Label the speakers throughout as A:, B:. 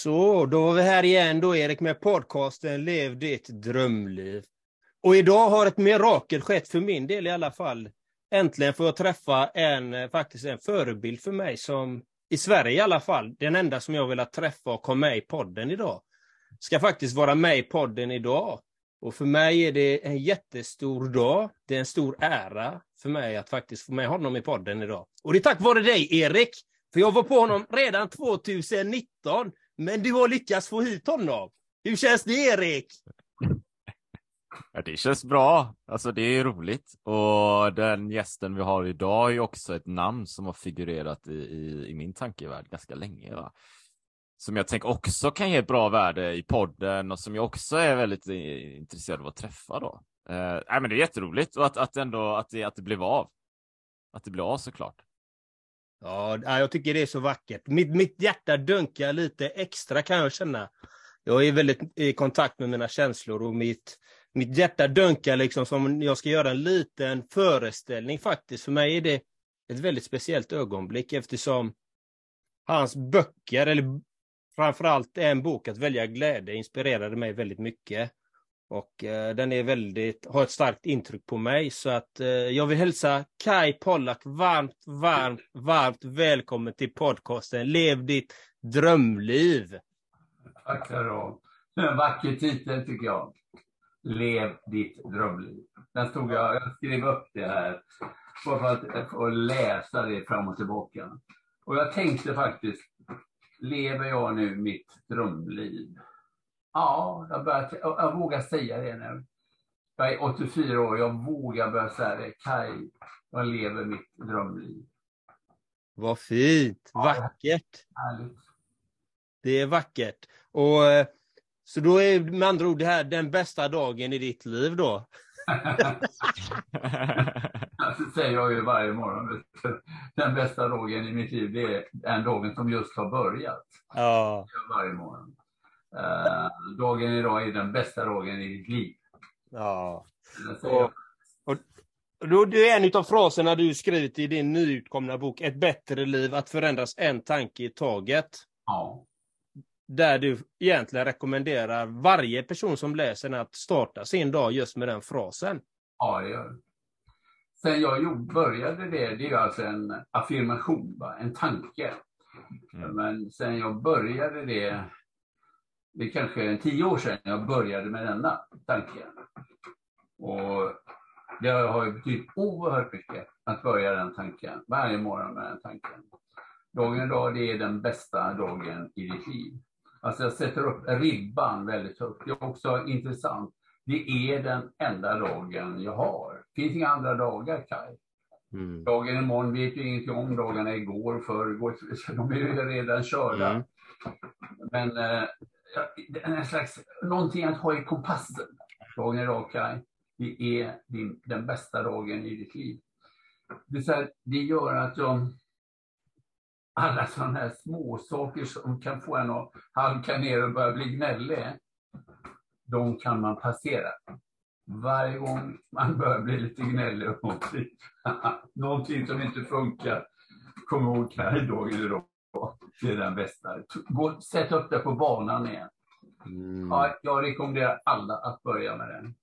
A: Så, då var vi här igen då, Erik, med podcasten Lev ditt drömliv. Och idag har ett mirakel skett för min del i alla fall. Äntligen får jag träffa faktiskt en förebild för mig som i Sverige i alla fall, den enda som jag vill träffa och komma med i podden idag. Ska faktiskt vara med i podden idag. Och för mig är det en jättestor dag. Det är en stor ära för mig att faktiskt få med honom i podden idag. Och det är tack vare dig, Erik. För jag var på honom redan 2019. Men du har lyckats få hit honom. Hur känns det, Erik?
B: Ja, det känns bra. Alltså det är roligt. Och den gästen vi har idag är också ett namn som har figurerat i min tankevärld ganska länge. Va? Som jag tänker också kan ge ett bra värde i podden och som jag också är väldigt intresserad av att träffa då. Nej, men det är jätteroligt och att det blev av. Att det blev av såklart.
A: Ja, jag tycker det är så vackert. Mitt hjärta dunkar lite extra kan jag känna. Jag är väldigt i kontakt med mina känslor och mitt hjärta dunkar liksom som jag ska göra en liten föreställning faktiskt. För mig är det ett väldigt speciellt ögonblick eftersom hans böcker, eller framförallt en bok Att välja glädje, inspirerade mig väldigt mycket. Och den är har ett starkt intryck på mig. Så att jag vill hälsa Kai Pollak varmt välkommen till podcasten Lev ditt drömliv.
C: Tack så du. En vacker titel tycker jag. Lev ditt drömliv. Jag skrev upp det här bara för att få läsa det fram och tillbaka. Och jag tänkte faktiskt, lever jag nu mitt drömliv? Ja, jag vågar säga det nu. Jag är 84 år, jag vågar börja säga det. Kai, jag lever mitt drömliv.
A: Vad fint, vackert.
C: Härligt. Det
A: är vackert. Och så då är med andra ord det här den bästa dagen i ditt liv då?
C: Det säger jag ju varje morgon. Den bästa dagen i mitt liv, det är den dagen som just har börjat.
A: Ja.
C: Varje morgon. Dagen idag är den bästa dagen i ditt liv.
A: Ja. Och då, det är en av fraserna du skrivit i din nyutkomna bok Ett bättre liv, att förändras en tanke i taget.
C: Ja.
A: Där du egentligen rekommenderar varje person som läser den att starta sin dag just med den frasen.
C: Ja, det gör. Sen jag började det är ju alltså en affirmation, en tanke. Men sen jag började det är kanske 10 år sedan jag började med denna tanke. Och det har ju betytt oerhört mycket att börja den tanken. Varje morgon med den tanken. Dagen idag, det är den bästa dagen i ditt liv. Alltså jag sätter upp ribban väldigt högt. Det är också intressant. Det är den enda dagen jag har. Det finns inga andra dagar, Kai. Dagen imorgon vet ju ingenting om. Dagarna igår, förrgår. De är ju redan körda. Men det är en slags någonting att ha i kompassen. Dagen idag, Kai. Det är den bästa dagen i ditt liv. Det gör att alla sådana här små saker som kan få en att halka ner och börja bli gnällig, de kan man passera. Varje gång man börjar bli lite gnällig och någonting som inte funkar, kom ihåg här dagen idag. Det är den bästa. Sätt upp det på banan igen. Ja, jag rekommenderar alla att börja med den.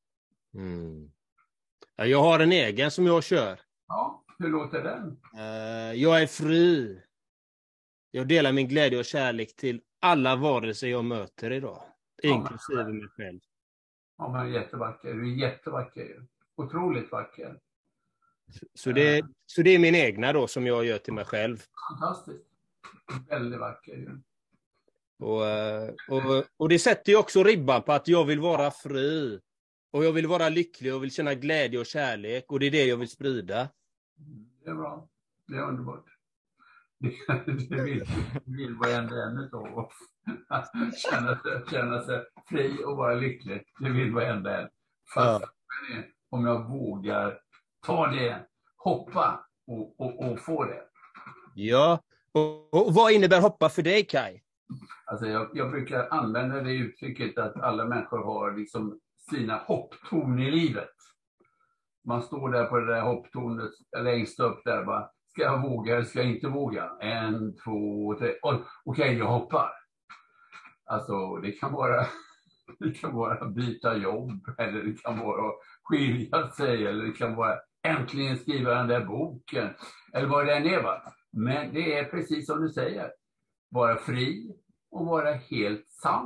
A: Ja, jag har en egen som jag kör.
C: Ja, hur låter den?
A: Jag är fri. Jag delar min glädje och kärlek till alla varelser jag möter idag. Inklusive mig själv.
C: Ja, men jättevacker. Du är jättevacker. Otroligt vacker.
A: Så det är min egna då som jag gör till mig själv.
C: Fantastiskt. Väldigt vacker.
A: Och det sätter ju också ribban på att jag vill vara fri. Och jag vill vara lycklig och vill känna glädje och kärlek. Och det är det jag vill sprida.
C: Det är bra. Det är underbart. Det vill varenda en av oss. Känna sig fri och vara lycklig. Det vill varenda en. Fast om jag vågar ta det, hoppa och få det.
A: Ja. Och vad innebär hoppa för dig, Kai?
C: Alltså jag brukar använda det uttrycket att alla människor har liksom sina hopptorn i livet. Man står där på det där hopptornet längst upp där bara. Ska jag våga eller ska jag inte våga? 1, 2, 3. Okej, jag hoppar. Alltså det kan vara byta jobb, eller det kan vara skilja sig, eller det kan vara äntligen skriva den där boken, eller vad det än är, va. Men det är precis som du säger, vara fri och vara helt sann.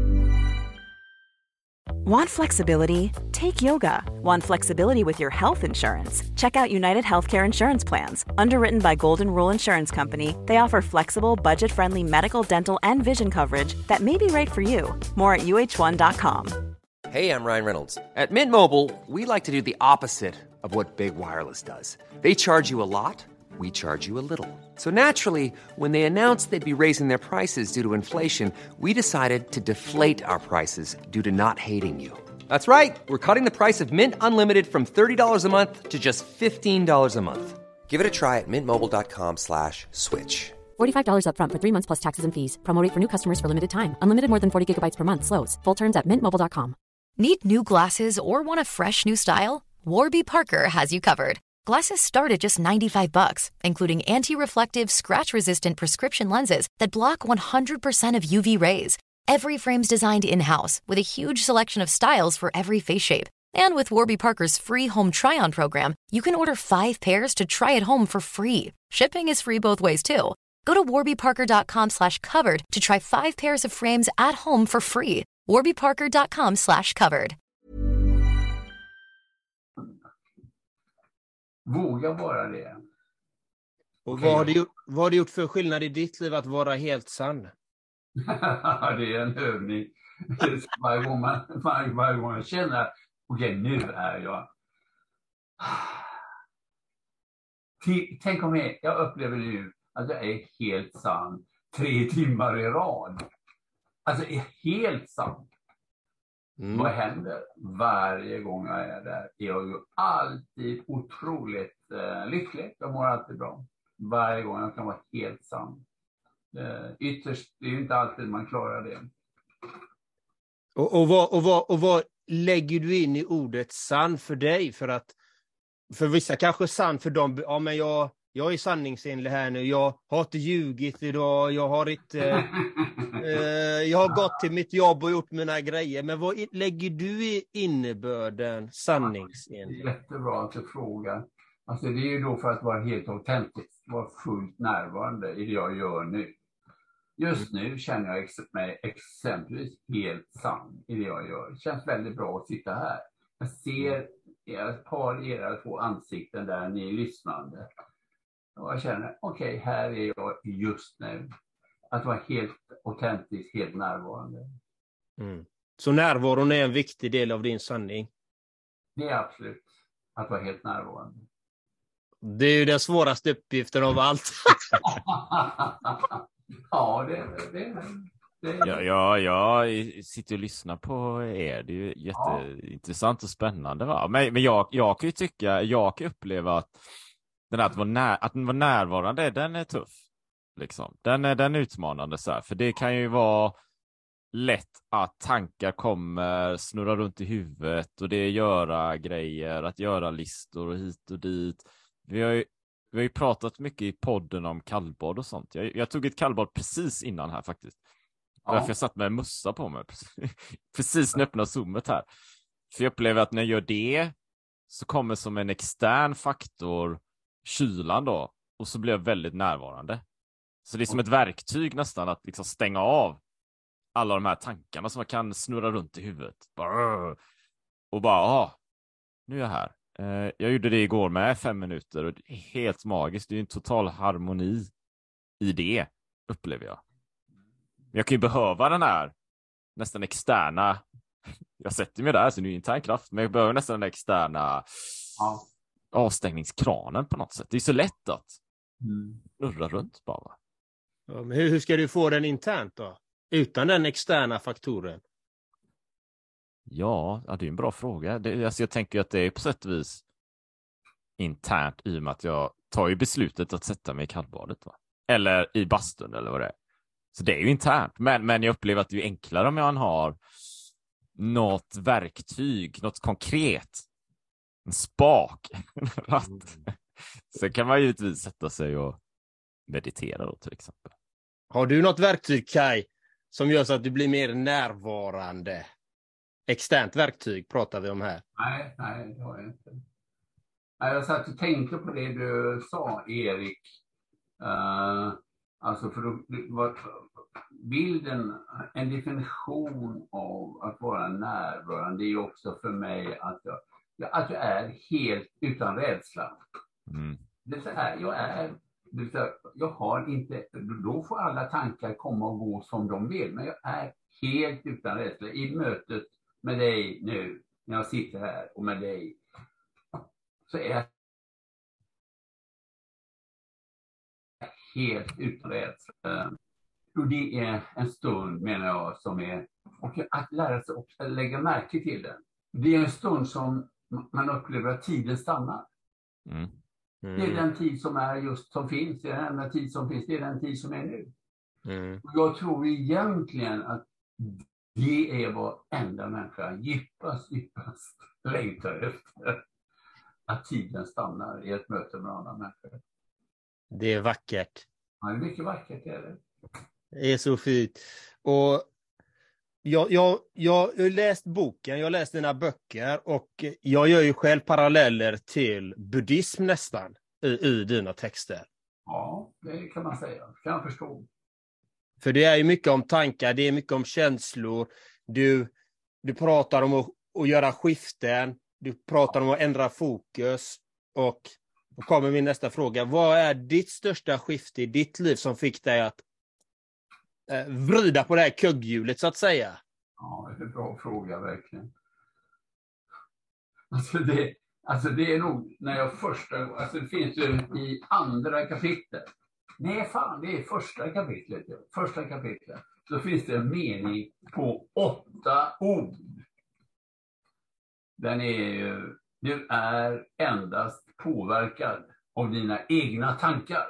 D: Want flexibility? Take yoga. Want flexibility with your health insurance? Check out United Healthcare Insurance Plans. Underwritten by Golden Rule Insurance Company, they offer flexible, budget-friendly medical, dental, and vision coverage that may be right for you. More at uh1.com.
E: Hey, I'm Ryan Reynolds. At Mint Mobile, we like to do the opposite of what Big Wireless does. They charge you a lot, we charge you a little. So naturally, when they announced they'd be raising their prices due to inflation, we decided to deflate our prices due to not hating you. That's right. We're cutting the price of Mint Unlimited from $30 a month to just $15 a month. Give it a try at mintmobile.com/switch.
F: $45 up front for 3 months plus taxes and fees. Promo rate for new customers for limited time. Unlimited more than 40 gigabytes per month. Slows full terms at mintmobile.com.
G: Need new glasses or want a fresh new style? Warby Parker has you covered. Glasses start at just $95, including anti-reflective, scratch-resistant prescription lenses that block 100% of UV rays. Every frame's designed in-house with a huge selection of styles for every face shape. And with Warby Parker's free home try-on program, you can order 5 pairs to try at home for free. Shipping is free both ways too. Go to warbyparker.com/covered to try 5 pairs of frames at home for free. warbyparker.com/covered.
C: Våga vara det.
A: Och vad har du gjort för skillnad i ditt liv att vara helt sann?
C: Det är en övning. Varje gång jag känner, okej, nu är jag. Tänk om jag upplever nu att jag är helt sann 3 timmar i rad. Alltså är helt sann. Vad händer? Varje gång jag är där är jag ju alltid otroligt lycklig. Jag mår alltid bra. Varje gång jag kan vara helt sann. Ytterst, det är ju inte alltid man klarar det.
A: Och vad lägger du in i ordet sann för dig? För vissa kanske sann, för dem, ja men jag är sanningsenlig här nu, jag har inte ljugit idag, jag har gått till mitt jobb och gjort mina grejer. Men vad lägger du i innebörden sanningsenlig?
C: Jättebra att du frågar. Alltså det är ju då för att vara helt autentisk, vara fullt närvarande i det jag gör nu. Just nu känner jag mig exempelvis helt sann i det jag gör. Det känns väldigt bra att sitta här. Jag ser ett par era 2 ansikten där ni är lyssnande. Och jag känner, okej, här är jag just nu. Att vara helt autentisk, helt närvarande.
A: Så närvaron är en viktig del av din sanning? Det
C: är absolut. Att vara helt närvarande.
A: Det är ju den svåraste uppgiften av allt.
C: Ja, det.
B: Jag sitter och lyssnar på er. Det är ju jätteintressant och spännande, va? Men jag kan ju tycka, jag kan uppleva att den att vara närvarande, den är tuff. Liksom. Den är utmanande så här. För det kan ju vara lätt att tankar kommer, snurra runt i huvudet, och det är göra grejer, att göra listor och hit och dit. Vi har ju pratat mycket i podden om kallbad och sånt. Jag tog ett kallbad precis innan här faktiskt. Därför jag satt med en mössa på mig. Precis när jag öppnade zoomet här. För jag upplever att när jag gör det så kommer som en extern faktor kylan då. Och så blir jag väldigt närvarande. Så det är som ett verktyg nästan att liksom stänga av alla de här tankarna som man kan snurra runt i huvudet. Och bara, nu är jag här. Jag gjorde det igår med 5 minuter och det är helt magiskt. Det är en total harmoni i det, upplever jag. Men jag kan ju behöva den här nästan externa, jag sätter mig där så det är intern kraft, men jag behöver nästan den externa avstängningskranen på något sätt. Det är så lätt att snurra runt bara.
A: Ja, men hur ska du få den internt då? Utan den externa faktoren?
B: Ja, det är en bra fråga. Alltså jag tänker att det är på sätt och vis internt i och med att jag tar ju beslutet att sätta mig i kallbadet, va? Eller i bastun eller vad det är. Så det är ju internt. Men jag upplever att det är enklare om jag har något verktyg, något konkret. En spak. Så kan man givetvis sätta sig och meditera då till exempel.
A: Har du något verktyg, Kai, som gör så att du blir mer närvarande? Externt verktyg pratar vi om här.
C: Nej, det har jag inte. Jag satt och tänkte på det du sa, Erik. Alltså för bilden, en definition av att vara närvarande är också för mig att jag är helt utan rädsla. Det är så här, jag har inte, då får alla tankar komma och gå som de vill, men jag är helt utan rädsla i mötet med dig nu, när jag sitter här och med dig, så är jag helt utan rädsla. Och det är en stund, menar jag, som är, och att lära sig också lägga märke till den. Det är en stund som man upplever att tiden stannar. Det är den tid som är just som finns, det är den enda tid som finns, det är den tid som är nu. Och jag tror egentligen att det är vad enda människa djupast längtar efter. Att tiden stannar i ett möte med andra människor.
A: Det är vackert.
C: Ja, det är mycket vackert, är det.
A: Det är så fint. Och jag har läst boken, jag har läst dina böcker, och jag gör ju själv paralleller till buddhism nästan i dina texter.
C: Ja, det kan man säga. Kan jag förstå.
A: För det är ju mycket om tankar, det är mycket om känslor. Du pratar om att göra skiften, du pratar om att ändra fokus. Och då kommer min nästa fråga. Vad är ditt största skifte i ditt liv som fick dig att vrida på det här kugghjulet, så att säga?
C: Ja, det är en bra fråga, verkligen. Alltså det är nog när jag alltså det finns ju i andra kapitlet. Nej fan, det är första kapitlet. Första kapitlet. Så finns det en mening på 8 ord. Den är ju: du är endast påverkad av dina egna tankar.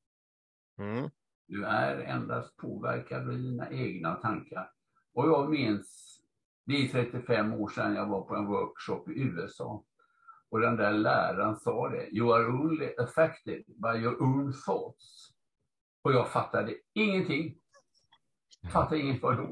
C: Du är endast påverkad av dina egna tankar. Och jag minns, det är 35 år sedan jag var på en workshop i USA. Och den där läraren sa det: you are only affected by your own thoughts. Och jag fattade ingenting. Fattade inget vad då.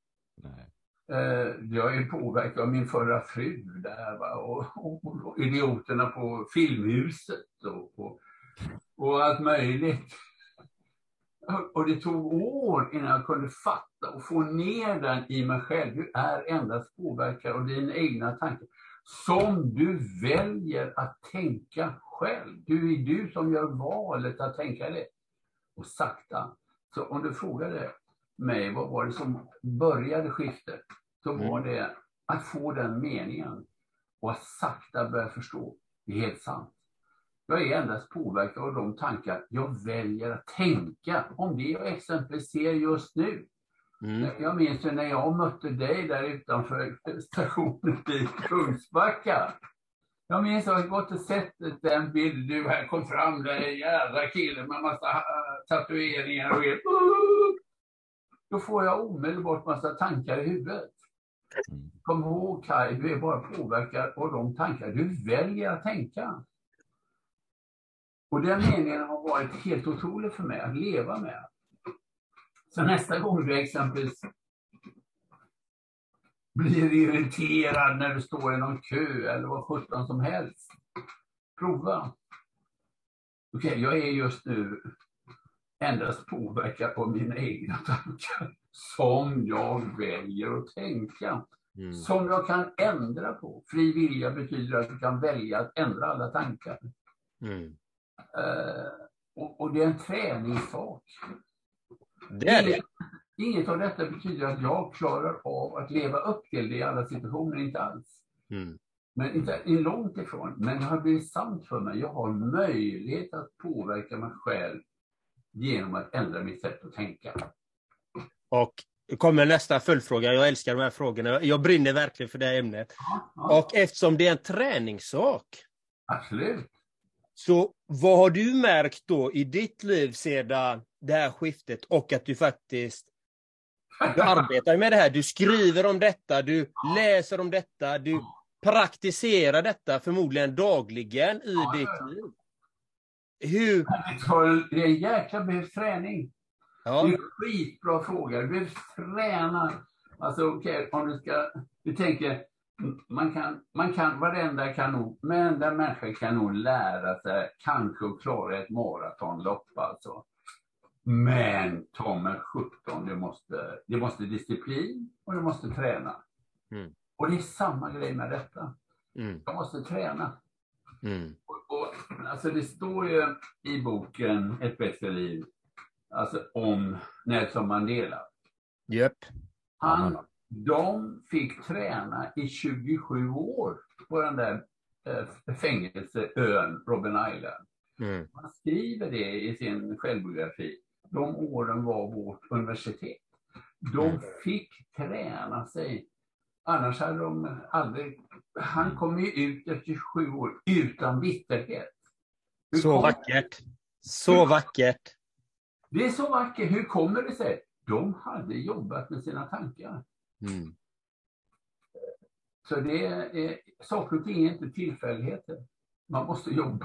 C: Jag är påverkad av min förra fru där, va? Och idioterna på Filmhuset och allt möjligt. Och det tog år innan jag kunde fatta och få ner den i mig själv. Du är endast påverkad av dina egna tankar som du väljer att tänka själv. Du är du som gör valet att tänka det. Och sakta. Så om du frågade mig vad var det som började skiftet, så var det att få den meningen och att sakta börja förstå. Det är helt sant. Jag är endast påverkad av de tankar jag väljer att tänka om det jag exempelvis ser just nu. Jag minns när jag mötte dig där utanför stationen i Kungsbacka. Jag minns att jag gått och sett den bild du här kom fram, där jävla killen med massa tatueringar och då får jag omedelbart massa tankar i huvudet. Kom ihåg, Kai, du är bara påverkad av de tankar du väljer att tänka. Och den meningen har varit helt otrolig för mig att leva med. Så nästa gång du exempelvis blir irriterad när du står i någon kö eller vad sjutton som helst, prova. Okej, jag är just nu endast påverkad av mina egna tankar som jag väljer att tänka. Som jag kan ändra på. Fri vilja betyder att du kan välja att ändra alla tankar. Och det är en träningssak.
A: Det är det.
C: Inget av detta betyder att jag klarar av att leva upp till det i alla situationer, inte alls. Men inte långt ifrån. Men det har blivit sant för mig. Jag har möjlighet att påverka mig själv genom att ändra mitt sätt att tänka.
A: Och kommer nästa följdfråga. Jag älskar de här frågorna. Jag brinner verkligen för det här ämnet.
C: Ja.
A: Och eftersom det är en träningssak.
C: Absolut.
A: Så vad har du märkt då i ditt liv sedan det här skiftet, och att du faktiskt du arbetar med det här, du skriver om detta, du läser om detta, du praktiserar detta förmodligen dagligen i ditt liv. Hur?
C: Det är en jäkla träning.
A: Ja.
C: Det är en skitbra fråga. Du behöver träna. Alltså okej, om du ska... Du tänker, man kan varenda människa kan nog lära sig kanske att klara ett maratonlopp alltså. Men Tom 17, det måste disciplin och du måste träna.
A: Mm.
C: Och det är samma grej med detta.
A: Mm.
C: Jag måste träna.
A: Mm.
C: Och, alltså det står ju i boken Ett bättre liv alltså om Nelson Mandela.
A: Japp.
C: De fick träna i 27 år på den där fängelseön Robben Island.
A: Mm.
C: Man skriver det i sin självbiografi. De åren var vårt universitet. De fick träna sig. Annars hade de aldrig... Han kom ju ut efter 27 år utan bitterhet.
A: Så vackert. Så vackert.
C: Det är så vackert. Hur kommer det sig? De hade jobbat med sina tankar.
A: Mm.
C: Så det är saker och ting är inte tillfälligheter. Man måste jobba.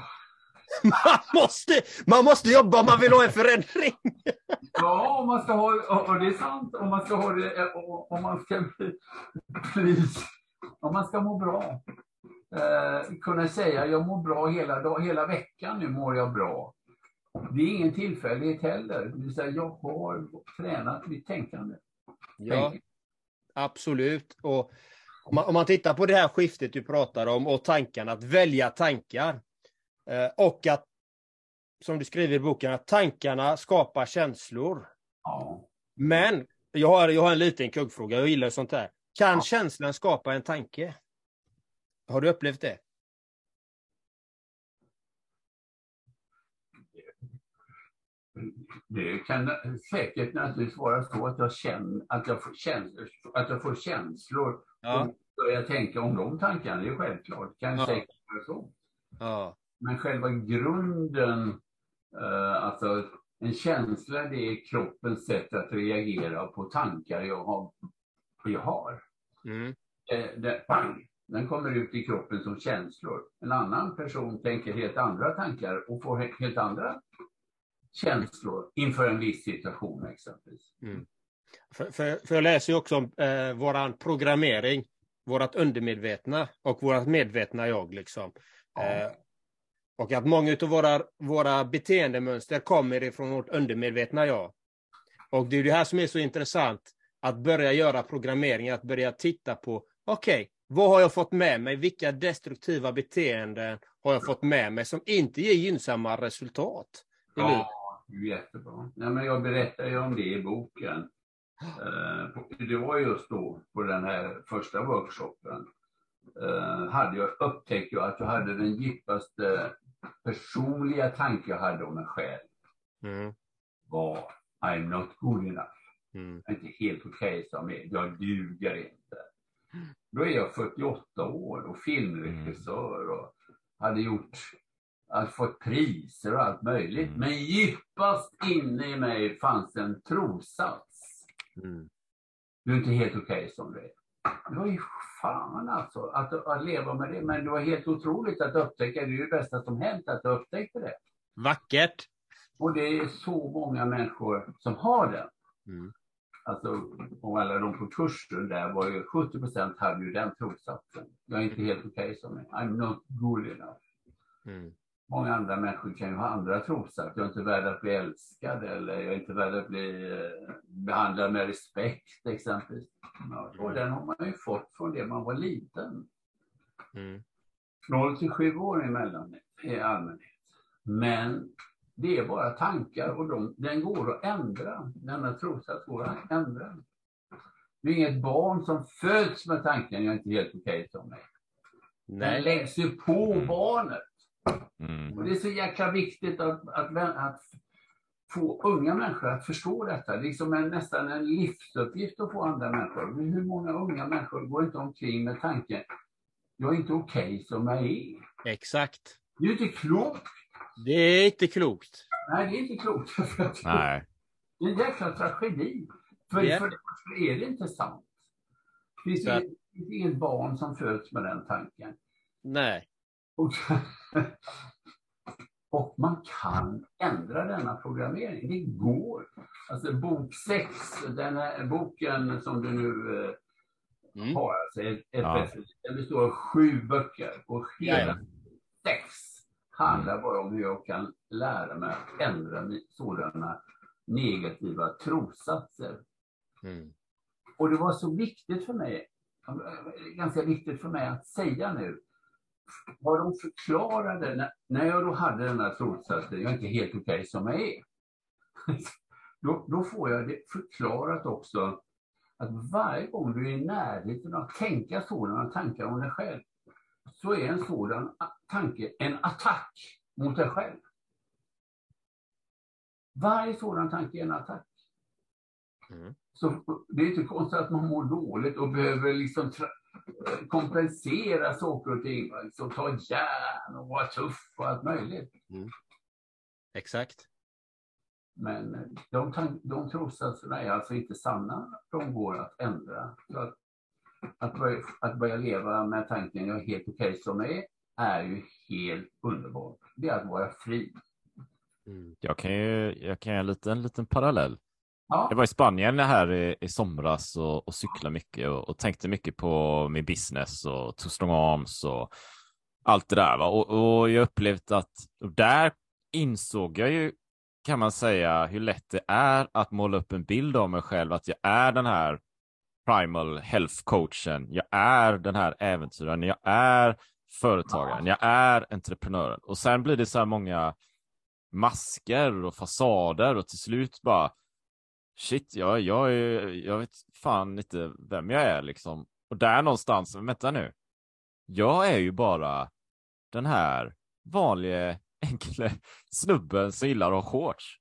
A: Man måste jobba om man vill ha en förändring.
C: Ja, om man ska ha, och det är sant, om man ska ha det, om man ska må bra. Kunna säga, jag mår bra hela veckan, nu mår jag bra. Det är ingen tillfällighet heller. Det vill säga, jag har tränat mitt tänkande.
A: Ja, absolut. Och om man tittar på det här skiftet du pratar om och tankarna, att välja tankar. Och att, som du skriver i boken, att tankarna skapar känslor.
C: Ja.
A: Men jag har en liten kuggfråga, jag gillar sånt här. Kan känslan skapa en tanke? Har du upplevt det?
C: Det kan säkert naturligtvis vara så att jag känner att jag får känslor.
A: Ja.
C: Och jag tänker om de tankarna, det är självklart. Kan säkert vara så.
A: Ja.
C: Men själva grunden, alltså en känsla, det är kroppens sätt att reagera på tankar jag har.
A: Mm.
C: Den kommer ut i kroppen som känslor. En annan person tänker helt andra tankar och får helt andra känslor inför en viss situation exempelvis.
A: Mm. För jag läser ju också om våran programmering, vårat undermedvetna och vårat medvetna jag liksom.
C: Ja.
A: Och att många av våra beteendemönster kommer ifrån vårt undermedvetna jag. Och det är det här som är så intressant, att börja göra programmering, att börja titta på, okej, vad har jag fått med mig? Vilka destruktiva beteenden har jag fått med mig som inte ger gynnsamma resultat?
C: Ja, jättebra. Ja, men jag berättar ju om det i boken. Det var just då på den här första workshopen. Upptäckte jag att jag hade den djupaste personliga tanke jag hade om mig själv. Var I'm not good enough. Jag är inte helt okej som är. Jag duger inte. Då är jag 48 år och filmregissör och hade fått priser och allt möjligt. Men djupast inne i mig fanns en trossats. Du är inte helt okej som det är. Det var ju fan alltså att leva med det. Men det var helt otroligt att upptäcka. Det är ju det bästa som hänt att jag upptäckte det.
A: Vackert.
C: Och det är så många människor som har den. Alltså, och alla de på kursen där var ju 70% hade ju den trossatsen. Jag är inte helt okej som mig. I'm not good enough. Många andra människor kan ju ha andra trossatser. Jag är inte värd att bli älskad eller jag är inte värd att bli behandlad med respekt exempelvis. Och den har man ju fått från det man var liten. 0 till 7 år emellan i allmänhet. Men det är bara tankar och den går att ändra. Denna trossats går att ändra. Det är inget barn som föds med tanken jag är inte helt okej som mig. Den läggs ju på barnet. Och det är så jäkla viktigt att få unga människor att förstå detta. Det är liksom nästan en livsuppgift att få andra människor. Men hur många unga människor går inte omkring med tanken jag är inte okej som jag är.
A: Exakt.
C: Det är ju inte klokt.
A: Det är inte klokt.
C: Nej, det är inte klokt.
B: Nej.
C: Det är en jäkla tragedi. För det är det inte sant. Det finns inget barn som föds med den tanken.
A: Nej.
C: Och man kan ändra denna programmering. Det går. Alltså bok 6, den här boken som du nu har, alltså den består av 7 böcker. Och hela 6 handlar bara om hur jag kan lära mig att ändra sådana negativa trossatser. Och det var så viktigt för mig, ganska viktigt för mig att säga nu, vad de förklarade när jag då hade den här trossatsen, jag är inte helt okej som jag är. Då får jag det förklarat också, att varje gång du är i närheten av att tänka sådana tankar om dig själv, så är en sådan tanke en attack mot dig själv. Varje sådan tanke är en attack. Så det är inte konstigt att man mår dåligt och behöver liksom kompensera saker och ting. Liksom ta järn och vara tuff och allt möjligt.
A: Exakt.
C: Men de trossatserna är alltså inte sanna. De går att ändra. Så att börja leva med tanken jag är helt okej som är ju helt underbart. Det är att vara fri.
B: Jag kan göra en liten parallell.
C: Ja.
B: Jag var i Spanien här i somras och cyklade mycket och tänkte mycket på min business och Two Strong Arms och allt det där. Va? Och jag upplevt att där insåg jag ju, kan man säga, hur lätt det är att måla upp en bild av mig själv, att jag är den här primal health coachen, jag är den här äventyraren, jag är företagaren, jag är entreprenören. Och sen blir det så här många masker och fasader och till slut bara shit, jag vet fan inte vem jag är liksom. Och där någonstans, vänta nu, jag är ju bara den här vanliga enkla snubben som gillar att ha shorts.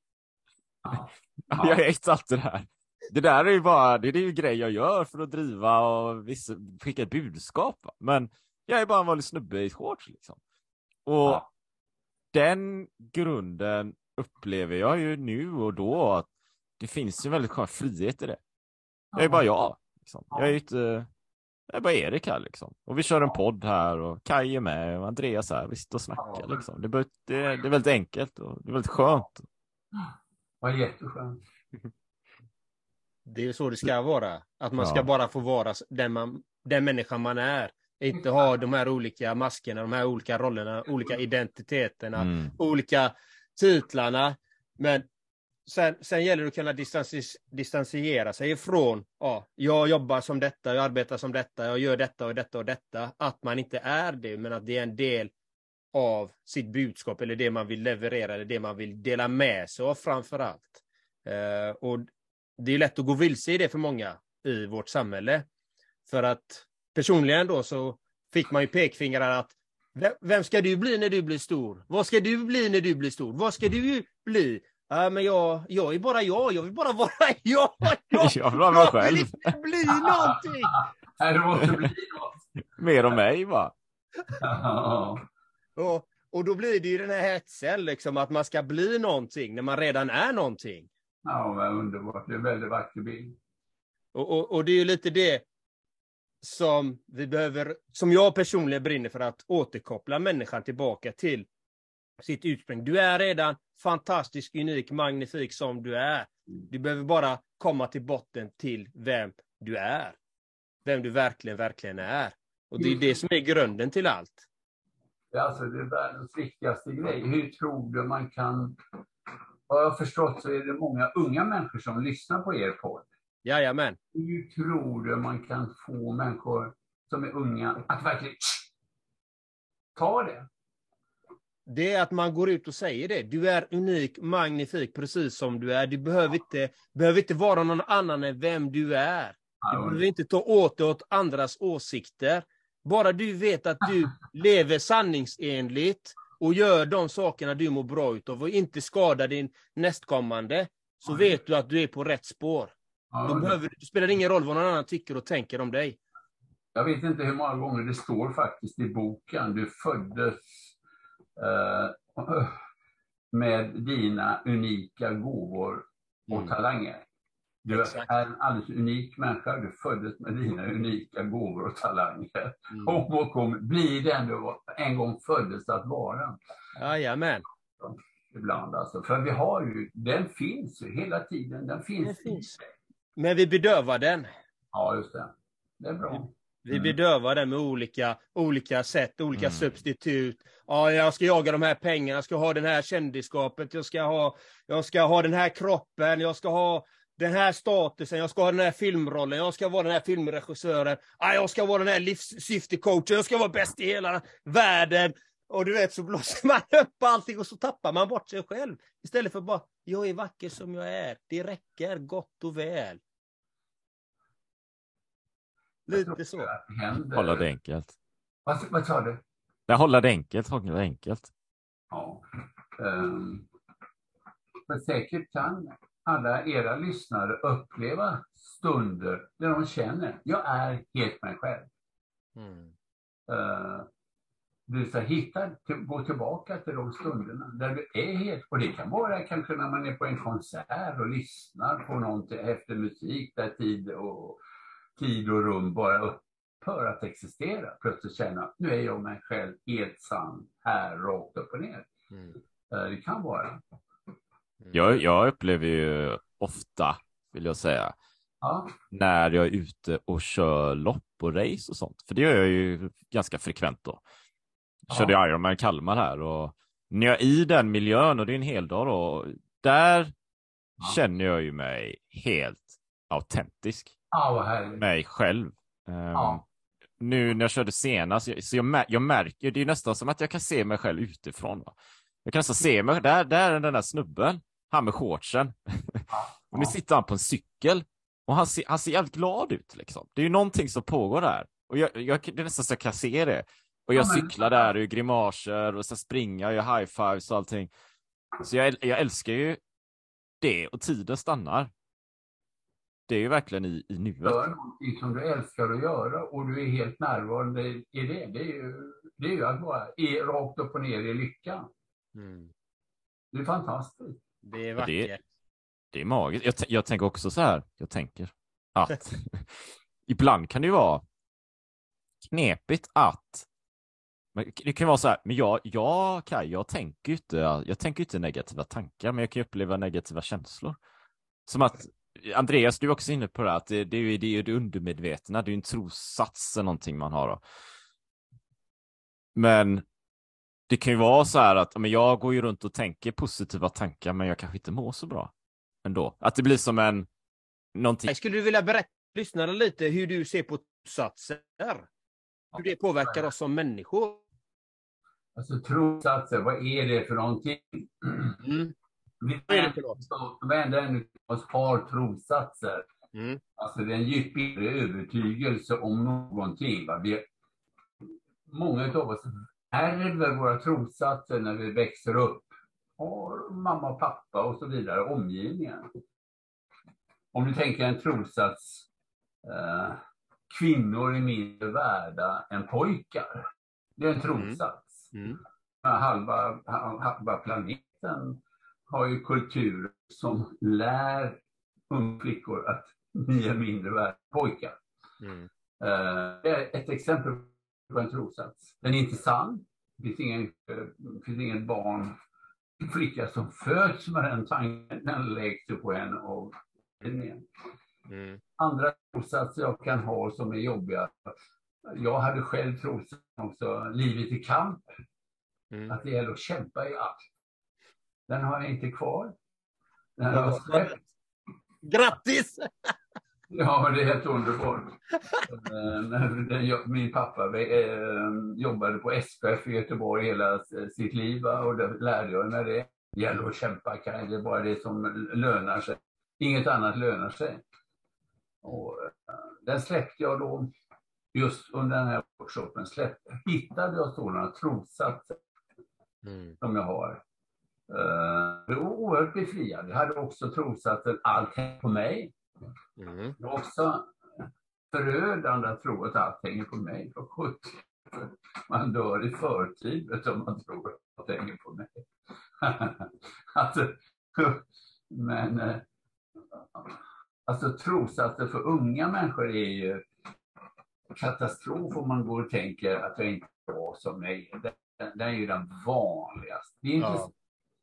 B: Jag är inte allt det där. Det där är ju bara, det är ju grej jag gör för att driva och skicka ett budskap. Va? Men jag är bara en vanlig snubbe i shorts liksom. Och den grunden upplever jag ju nu och då, att det finns ju väldigt skön frihet i det. Jag är bara jag. Liksom. Jag är bara Erik här liksom. Och vi kör en podd här och Kaj är med och Andreas här. Vi sitter och snackar liksom. Det är väldigt enkelt och det är väldigt skönt.
C: Ja, jätteskönt.
A: Det är ju så det ska vara. Att man ska bara få vara den människan man är. Inte ha de här olika maskerna, de här olika rollerna, olika identiteterna, olika titlarna. Men sen gäller det att kunna distansiera sig ifrån, jag jobbar som detta, jag arbetar som detta, jag gör detta och detta och detta. Att man inte är det, men att det är en del av sitt budskap eller det man vill leverera eller det man vill dela med sig av framför allt. Och det är lätt att gå vilse i det för många i vårt samhälle. För att personligen då så fick man ju pekfingrar att vem ska du bli när du blir stor? Vad ska du bli när du blir stor? Vad ska du bli? Men jag är bara jag vill bara vara jag.
B: Jag vill vara själv.
A: Jag vill inte bli någonting.
C: Det måste bli något.
B: Mer om mig va?
A: Och då blir det ju den här hetsen liksom, att man ska bli någonting när man redan är någonting.
C: Ja, men underbart. Det är en väldigt vacker bild.
A: Och det är ju lite det som vi behöver, som jag personligen brinner för, att återkoppla människan tillbaka till sitt ursprung. Du är redan fantastisk, unik, magnifik som du är. Du behöver bara komma till botten till vem du är. Vem du verkligen är. Och det är det som är grunden till allt.
C: Alltså det är världens viktigaste grej. Hur tror du man kan... Vad jag har förstått så är det många unga människor som lyssnar på er podd.
A: Jajamän.
C: Hur tror du man kan få människor som är unga att verkligen ta det?
A: Det är att man går ut och säger det. Du är unik, magnifik, precis som du är. Du behöver inte vara någon annan än vem du är. Du behöver inte ta åt andras åsikter. Bara du vet att du lever sanningsenligt och gör de sakerna du mår bra utav och inte skadar din nästkommande, så vet du att du är på rätt spår. Det spelar ingen roll vad någon annan tycker och tänker om dig.
C: Jag vet inte hur många gånger det står faktiskt i boken. Du föddes med dina unika gåvor och talanger. Du är en alldeles unik människa. Du föddes med dina unika gåvor och talanger. Och blir den du en gång föddes att vara.
A: Jajamän.
C: ibland. Alltså. För vi har ju, den finns ju hela tiden. Den finns.
A: Men vi bedövar den.
C: Ja, just det. Det är bra.
A: Vi bedövar den med olika sätt, olika substitut. Ja, jag ska jaga de här pengarna, jag ska ha den här kändisskapet, jag ska ha den här kroppen, jag ska ha den här statusen, jag ska ha den här filmrollen, jag ska vara den här filmregissören, jag ska vara den här livssyftecoachen, jag ska vara bäst i hela världen. Och du vet, så blåser man upp allting och så tappar man bort sig själv. Istället för bara, jag är vacker som jag är. Det räcker gott och väl. Lite så.
B: Hålla det enkelt.
C: Vad sa du?
B: Hålla det enkelt.
C: Ja. Men säkert kan alla era lyssnare uppleva stunder där de känner, jag är helt mig själv. Du ska gå tillbaka till de stunderna där du är helt, och det kan vara kanske när man är på en konsert och lyssnar på någonting efter musik där tid och rum bara upphör att existera. Plötsligt känna, nu är jag mig själv helt sann här, rakt upp och ner. Det kan vara.
B: Jag upplever ju ofta, vill jag säga, när jag är ute och kör lopp och race och sånt. För det gör jag ju ganska frekvent då. Körde Ironman Kalmar här, och när jag är i den miljön, och det är en hel dag då, där känner jag ju mig helt autentisk.
C: Vad härligt.
B: Mig själv. Nu när jag körde senast, så jag märker, det är nästan som att jag kan se mig själv utifrån. Va? Jag kan nästan se mig, där är den där snubben, han med shortsen. Och nu sitter han på en cykel, och han ser jävligt glad ut liksom. Det är ju någonting som pågår där. Och det är nästan så jag kan se det. Och jag cyklar där och gör grimaser, och så springer jag, gör high-fives och allting. Så jag älskar ju det, och tiden stannar. Det är ju verkligen i nuet.
C: Gör någonting som du älskar att göra, och du är helt närvarande i det. Det är ju att vara rakt upp och ner i lyckan. Det är fantastiskt.
A: Det är vackert.
B: Det är magiskt. Jag tänker också så här. Jag tänker att ibland kan det ju vara knepigt att, men det kan vara så här, men jag tänker inte negativa tankar, men jag kan uppleva negativa känslor. Som att, Andreas, du är också inne på det, att det är ju det undermedvetna, det är ju en trossats eller någonting man har då. Men det kan ju vara så här att, men jag går ju runt och tänker positiva tankar, men jag kanske inte mår så bra ändå. Att det blir som någonting.
A: Skulle du vilja berätta för lyssnarna lite hur du ser på trossatser? Hur det påverkar oss som människor?
C: Alltså trossatser, vad är det för någonting? Varenda en av oss har trossatser. Alltså det är en djupare övertygelse om någonting. Va? Många av oss ärver våra trossatser när vi växer upp. Och mamma och pappa och så vidare, omgivningen. Om du tänker en trossats, kvinnor är mindre värda än pojkar. Det är en trossats. Halva planeten har ju kultur som lär unga flickor att ni är mindre värda än pojkar. Det är ett exempel på en trossats. Den är inte sann. Det finns ingen barn, flicka som föds med den tanken, den läggs på henne och andra trossatser jag kan ha som är jobbiga. Jag hade själv trossats också, livet i kamp. Att det gäller att kämpa i allt. Den har jag inte kvar. Den har jag släppt.
A: Grattis!
C: Ja, det är helt underbart. Min pappa jobbade på SPF i Göteborg hela sitt liv, och då lärde jag när det gäller att kämpa. Det är bara det som lönar sig. Inget annat lönar sig. Och den släppte jag då just under den här workshopen. Hittade jag sådana trossatser som jag har. Det var oerhört befriande. Jag hade också trossatsen allt hänger på mig. Det var också förödande att tro att allt hänger på mig. Man dör i förtid om man tror att allt hänger på mig. Alltså trossatser för unga människor är ju katastrof om man går och tänker att jag inte är bra som mig. Den är ju den vanligaste. Det är inte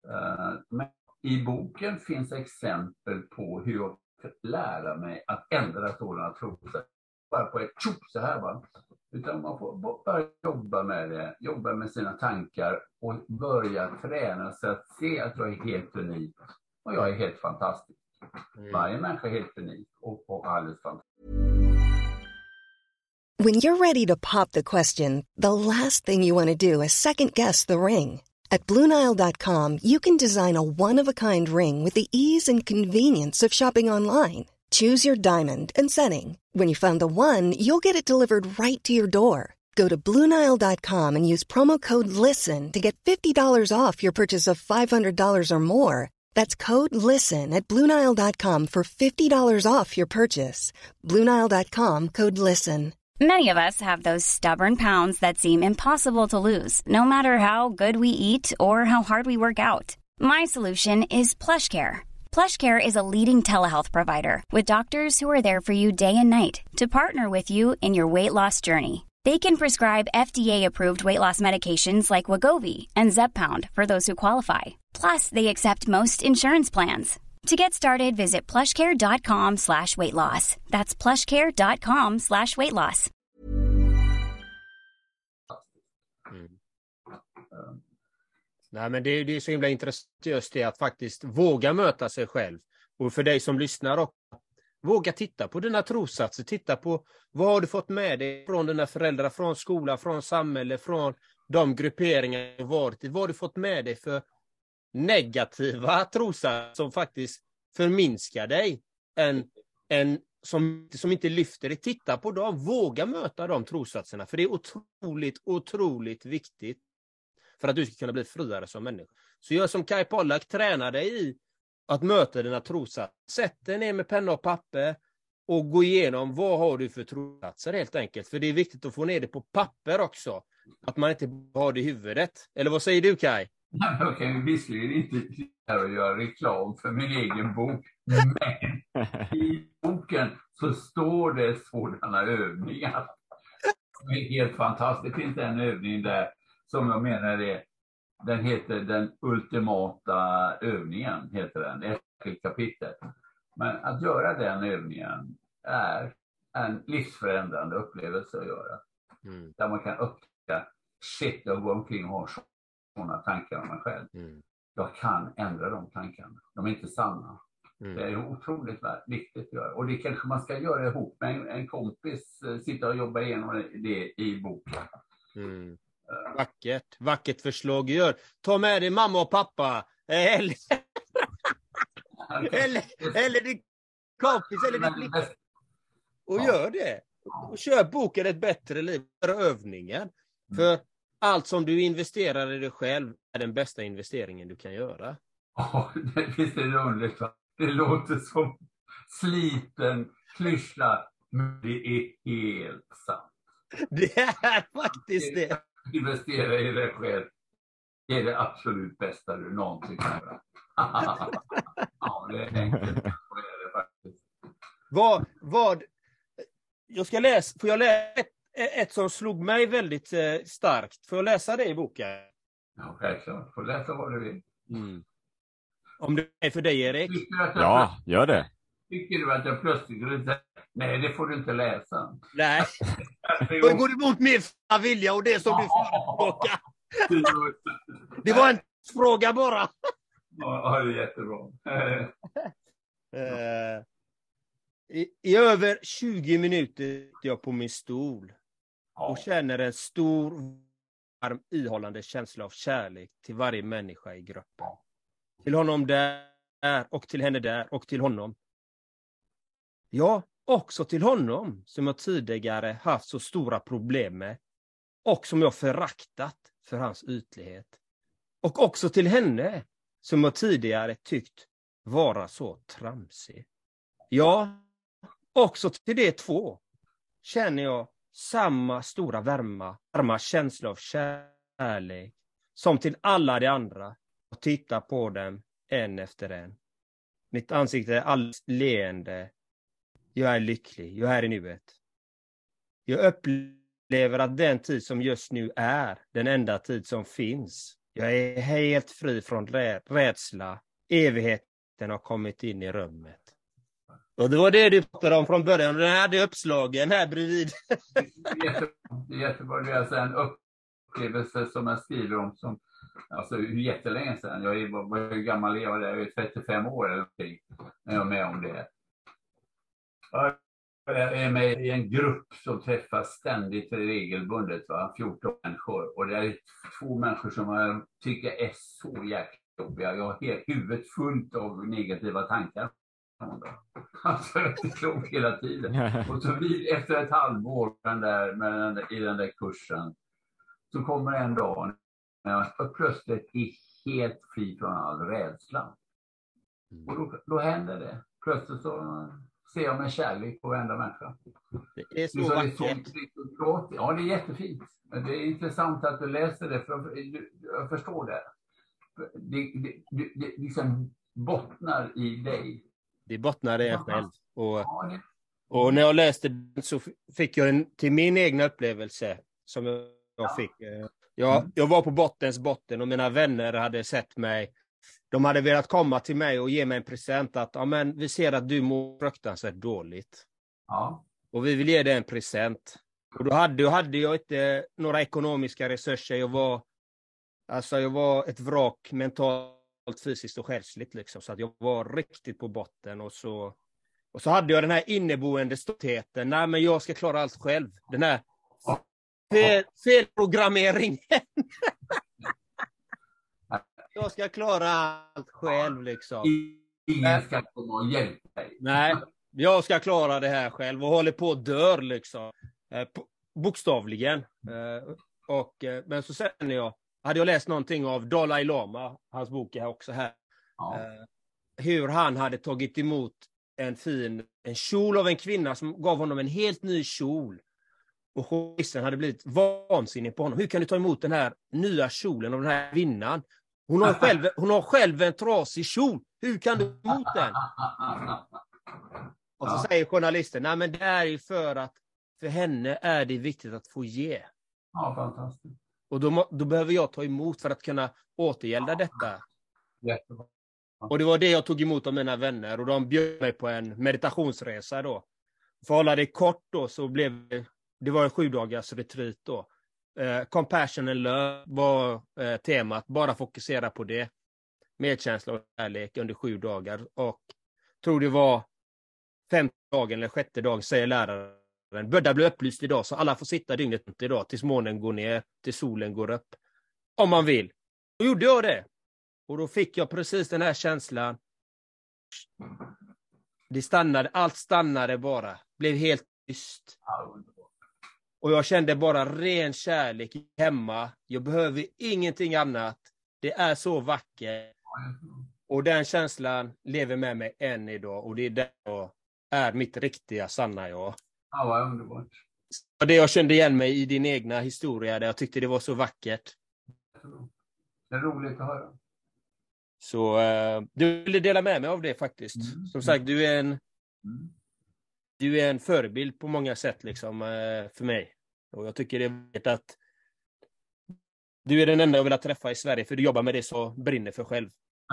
C: Men i boken finns exempel på hur jag kan lära mig att ändra sådana trossatser. Bara på ett tjopp så här va. Utan man får bara jobba med det, jobba med sina tankar och börja träna sig att se att jag är helt unik. Och jag är helt fantastisk. Varje människa är helt unik och alldeles fantastisk.
H: When you're ready to pop the question, the last thing you want to do is second-guess the ring. At BlueNile.com, you can design a one-of-a-kind ring with the ease and convenience of shopping online. Choose your diamond and setting. When you find the one, you'll get it delivered right to your door. Go to BlueNile.com and use promo code LISTEN to get $50 off your purchase of $500 or more. That's code LISTEN at BlueNile.com for $50 off your purchase. BlueNile.com, code LISTEN.
I: Many of us have those stubborn pounds that seem impossible to lose, no matter how good we eat or how hard we work out. My solution is PlushCare. PlushCare is a leading telehealth provider with doctors who are there for you day and night to partner with you in your weight loss journey. They can prescribe FDA-approved weight loss medications like Wegovy and Zepbound for those who qualify. Plus, they accept most insurance plans. To get started, visit plushcare.com/weightloss. That's plushcare.com/weightloss.
A: Nej, men det är så himla intressant just det att faktiskt våga möta sig själv. Och för dig som lyssnar också, våga titta på dina trossatser. Titta på vad har du fått med dig från dina föräldrar, från skola, från samhälle, från de grupperingar du varit i. Vad har du fått med dig för negativa trossatser som faktiskt förminskar dig, som inte lyfter dig. Titta på dem, våga möta de trossatserna, för det är otroligt viktigt för att du ska kunna bli friare som människa. Så gör som Kai Pollak, träna dig i att möta dina trossatser. Sätt dig ner med penna och papper och gå igenom vad har du för trossatser helt enkelt. För det är viktigt att få ner det på papper också. Att man inte har det i huvudet. Eller vad säger du, Kai?
C: Jag kan ju visserligen inte göra reklam för min egen bok, men i boken så står det sådana övningar. Det är helt fantastiskt. Det finns en övning där som jag menar den heter den ultimata övningen, heter den, ett kapitel. Men att göra den övningen är en livsförändrande upplevelse att göra. Där man kan upptäcka, shit, jag går omkring och har sådana tankar om mig själv. Jag kan ändra de tankarna. De är inte sanna. Det är otroligt viktigt att göra. Och det kanske man ska göra ihop med en kompis. Sitta och jobba igenom det i boken.
A: Vackert förslag. Ta med dig mamma och pappa. Eller din kompis eller din flicka. Och gör det. Och kör boken Ett bättre liv. För övningen. För allt som du investerar i dig själv är den bästa investeringen du kan göra.
C: Ja, visst är det roligt. Det låter som sliten klyscha, men det är helt sant.
A: Det är faktiskt det.
C: Investera i dig själv. Det är det absolut bästa du någonsin kan göra. Ja, det är enkelt. Det är det faktiskt.
A: Vad? Får jag läsa ett som slog mig väldigt starkt? Får jag läsa det i boken?
C: Ja, självklart. Får läsa vad du vill.
A: Om det är för dig, Erik?
B: Ja, gör det.
C: Tycker du att jag plötsligt skulle säga, nej, det får du inte läsa.
A: Nej. Det går emot min vilja och det som du förespråkar. Det var en fråga bara.
C: Ja, det är jättebra.
A: I över 20 minuter sitter jag på min stol och känner en stor, varm, ihållande känsla av kärlek till varje människa i gruppen. Till honom där och till henne där och till honom. Ja, också till honom som jag tidigare haft så stora problem med och som jag föraktat för hans ytlighet. Och också till henne som jag tidigare tyckt vara så tramsig. Ja, också till de två känner jag samma stora varma känsla av kärlek som till alla de andra och tittar på dem en efter en. Mitt ansikte är alldeles leende. Jag är lycklig. Jag är i nuet. Jag upplever att den tid som just nu är den enda tid som finns Jag är helt fri från rädsla. Evigheten har kommit in i rummet. Och det var det du pratade om från början. Den hade uppslagen här bredvid.
C: Det är jättebra. Det är alltså en upplevelse som jag skriver om som, alltså jättelänge sedan. Hur gammal jag är, jag är 35 år eller någonting när jag är med om det. Jag är med i en grupp som träffas ständigt regelbundet, 14 människor. Och det är 2 människor som jag tycker är så jäkla jobbiga. Jag har huvudet fullt av negativa tankar. Alltså jag är inte klok hela tiden. Och så efter ett halvår i den där kursen så kommer en dag när jag plötsligt är helt fri från all rädsla. Och då händer det. Plötsligt så ser jag med kärlek på varenda människa.
A: Det är så vackert.
C: Ja, det är jättefint. Men det är intressant att du läser det, för jag förstår det. Det liksom bottnar i dig.
A: Det bottnar i en själv. Och när jag läste den så fick jag till min egna upplevelse som jag fick. Jag var på bottens botten och mina vänner hade sett mig. De hade velat komma till mig och ge mig en present att vi ser att du mår fruktansvärt dåligt.
C: Ja.
A: Och vi vill ge dig en present. Och då hade jag inte några ekonomiska resurser. Jag var ett vrak mentalt, fysiskt och själsligt liksom. Så att jag var riktigt på botten. Och så hade jag den här inneboende stoltheten. Nej, men jag ska klara allt själv. Den här felprogrammeringen. Jag ska klara allt själv liksom.
C: Ingen ska komma och hjälpa dig.
A: Nej, jag ska klara det här själv och håller på att dör liksom. Bokstavligen. Men så sen hade jag läst någonting av Dalai Lama, hans bok är också här. Ja. Hur han hade tagit emot en kjol av en kvinna som gav honom en helt ny kjol. Och journalisten hade blivit vansinnig på honom. Hur kan du ta emot den här nya kjolen av den här kvinnan? Hon har själv en trasig kjol. Hur kan du emot den? Och så säger journalisten, nej men det är ju för henne är det viktigt att få ge.
C: Ja, fantastiskt.
A: Och då behöver jag ta emot för att kunna återgälda detta.
C: Jättebra.
A: Och det var det jag tog emot av mina vänner. Och de bjöd mig på en meditationsresa då. För att hålla det kort då så blev det var en 7-dagars retreat då. Compassion and love var temat. Bara fokusera på det. Medkänsla och kärlek under 7 dagar. Och tror det var 5:e dagen eller 6:e dagen säger läraren. Börjar bli upplyst idag så alla får sitta dygnet idag tills månen går ner, tills solen går upp. Om man vill. Då gjorde jag det. Och då fick jag precis den här känslan. Allt stannade bara. Blev helt tyst. Och jag kände bara ren kärlek hemma. Jag behöver ingenting annat. Det är så vackert. Och den känslan lever med mig än idag. Och det är det jag är mitt riktiga, sanna jag.
C: Ja, vad underbart.
A: Och det jag kände igen mig i din egna historia. Där jag tyckte det var så vackert.
C: Det är roligt att höra.
A: Så du ville dela med mig av det faktiskt. Som sagt, du är en förebild på många sätt liksom, för mig. Och jag tycker det är viktigt att du är den enda jag vill träffa i Sverige, för du jobbar med det så brinner för själv.